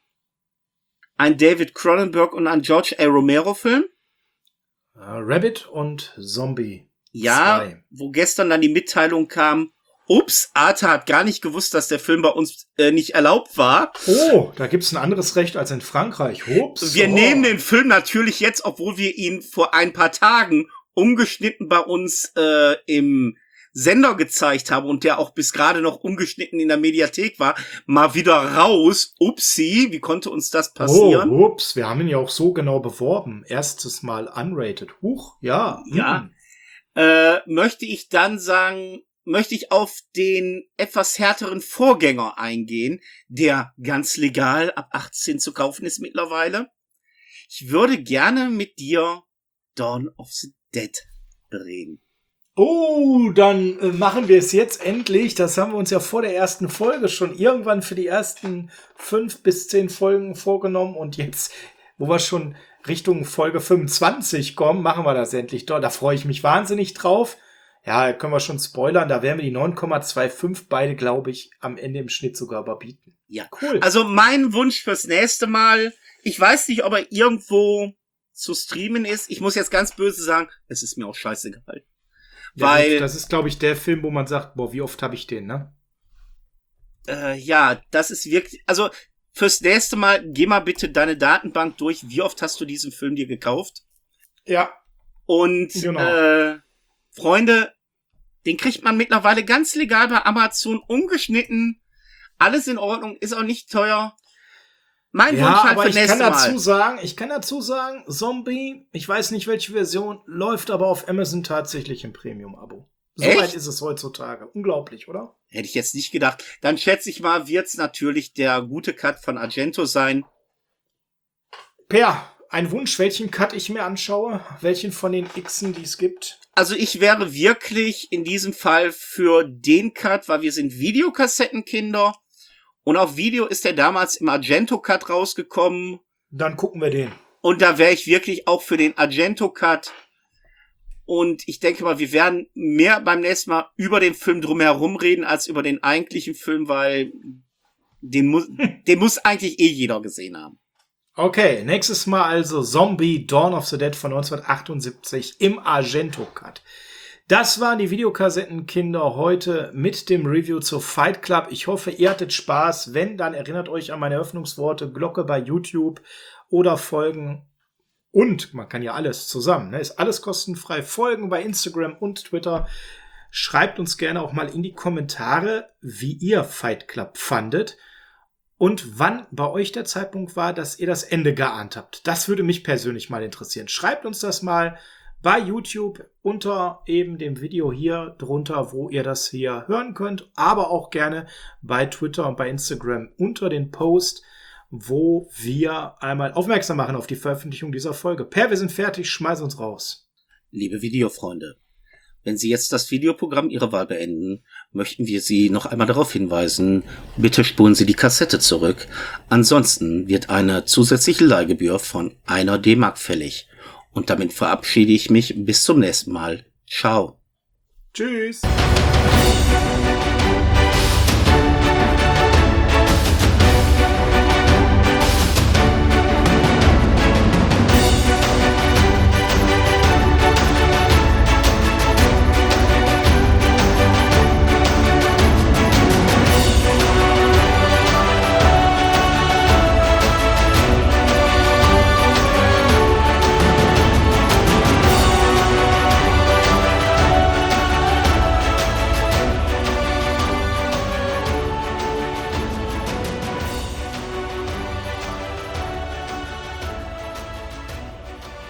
Ein David Cronenberg und ein George A. Romero Film. Uh, Rabbit und Zombie. Ja, zwei. Wo gestern dann die Mitteilung kam, ups, Arte hat gar nicht gewusst, dass der Film bei uns äh, nicht erlaubt war. Oh, da gibt's ein anderes Recht als in Frankreich. Ups. Wir oh. nehmen den Film natürlich jetzt, obwohl wir ihn vor ein paar Tagen umgeschnitten bei uns äh, im Sender gezeigt haben und der auch bis gerade noch ungeschnitten in der Mediathek war, mal wieder raus. Upsi, wie konnte uns das passieren? Oh, ups, wir haben ihn ja auch so genau beworben. Erstes Mal unrated. Huch, ja. Ja. Hm. Äh, möchte ich dann sagen, möchte ich auf den etwas härteren Vorgänger eingehen, der ganz legal ab achtzehn zu kaufen ist mittlerweile. Ich würde gerne mit dir Dawn of the Dead reden. Oh, dann äh, machen wir es jetzt endlich. Das haben wir uns ja vor der ersten Folge schon irgendwann für die ersten fünf bis zehn Folgen vorgenommen. Und jetzt, wo wir schon Richtung Folge fünfundzwanzig kommen, machen wir das endlich. Da freue ich mich wahnsinnig drauf. Ja, können wir schon spoilern. Da werden wir die neun Komma fünfundzwanzig beide, glaube ich, am Ende im Schnitt sogar überbieten. Ja, cool. Also mein Wunsch fürs nächste Mal, ich weiß nicht, ob er irgendwo zu streamen ist. Ich muss jetzt ganz böse sagen, es ist mir auch scheißegal. Ja, Weil das ist, glaube ich, der Film, wo man sagt, boah, wie oft habe ich den, ne? Äh, ja, das ist wirklich, also fürs nächste Mal, geh mal bitte deine Datenbank durch. Wie oft hast du diesen Film dir gekauft? Ja. Und, genau. äh, Freunde, den kriegt man mittlerweile ganz legal bei Amazon, ungeschnitten. Alles in Ordnung, ist auch nicht teuer. Mein ja, Wunsch halt aber für ich nächstes kann dazu Mal. sagen, ich kann dazu sagen, Zombie, ich weiß nicht welche Version, läuft aber auf Amazon tatsächlich im Premium-Abo. Soweit ist es heutzutage. Unglaublich, oder? Hätte ich jetzt nicht gedacht. Dann schätze ich mal, wird's natürlich der gute Cut von Argento sein. Per, ein Wunsch, welchen Cut ich mir anschaue, welchen von den Xen, die es gibt. Also ich wäre wirklich in diesem Fall für den Cut, weil wir sind Videokassettenkinder. Und auf Video ist der damals im Argento-Cut rausgekommen. Dann gucken wir den. Und da wäre ich wirklich auch für den Argento-Cut. Und ich denke mal, wir werden mehr beim nächsten Mal über den Film drumherum reden, als über den eigentlichen Film, weil den muss, den muss eigentlich eh jeder gesehen haben. Okay, nächstes Mal also Zombie Dawn of the Dead von neunzehnhundertachtundsiebzig im Argento-Cut. Das waren die Videokassettenkinder heute mit dem Review zu Fight Club. Ich hoffe, ihr hattet Spaß. Wenn, dann erinnert euch an meine Eröffnungsworte, Glocke bei YouTube oder folgen. Und man kann ja alles zusammen, ne? Ist alles kostenfrei. Folgen bei Instagram und Twitter. Schreibt uns gerne auch mal in die Kommentare, wie ihr Fight Club fandet und wann bei euch der Zeitpunkt war, dass ihr das Ende geahnt habt. Das würde mich persönlich mal interessieren. Schreibt uns das mal bei YouTube unter eben dem Video hier drunter, wo ihr das hier hören könnt, aber auch gerne bei Twitter und bei Instagram unter den Post, wo wir einmal aufmerksam machen auf die Veröffentlichung dieser Folge. Per, wir sind fertig, schmeiß uns raus. Liebe Videofreunde, wenn Sie jetzt das Videoprogramm Ihrer Wahl beenden, möchten wir Sie noch einmal darauf hinweisen, bitte spulen Sie die Kassette zurück. Ansonsten wird eine zusätzliche Leihgebühr von einer D-Mark fällig. Und damit verabschiede ich mich bis zum nächsten Mal. Ciao. Tschüss.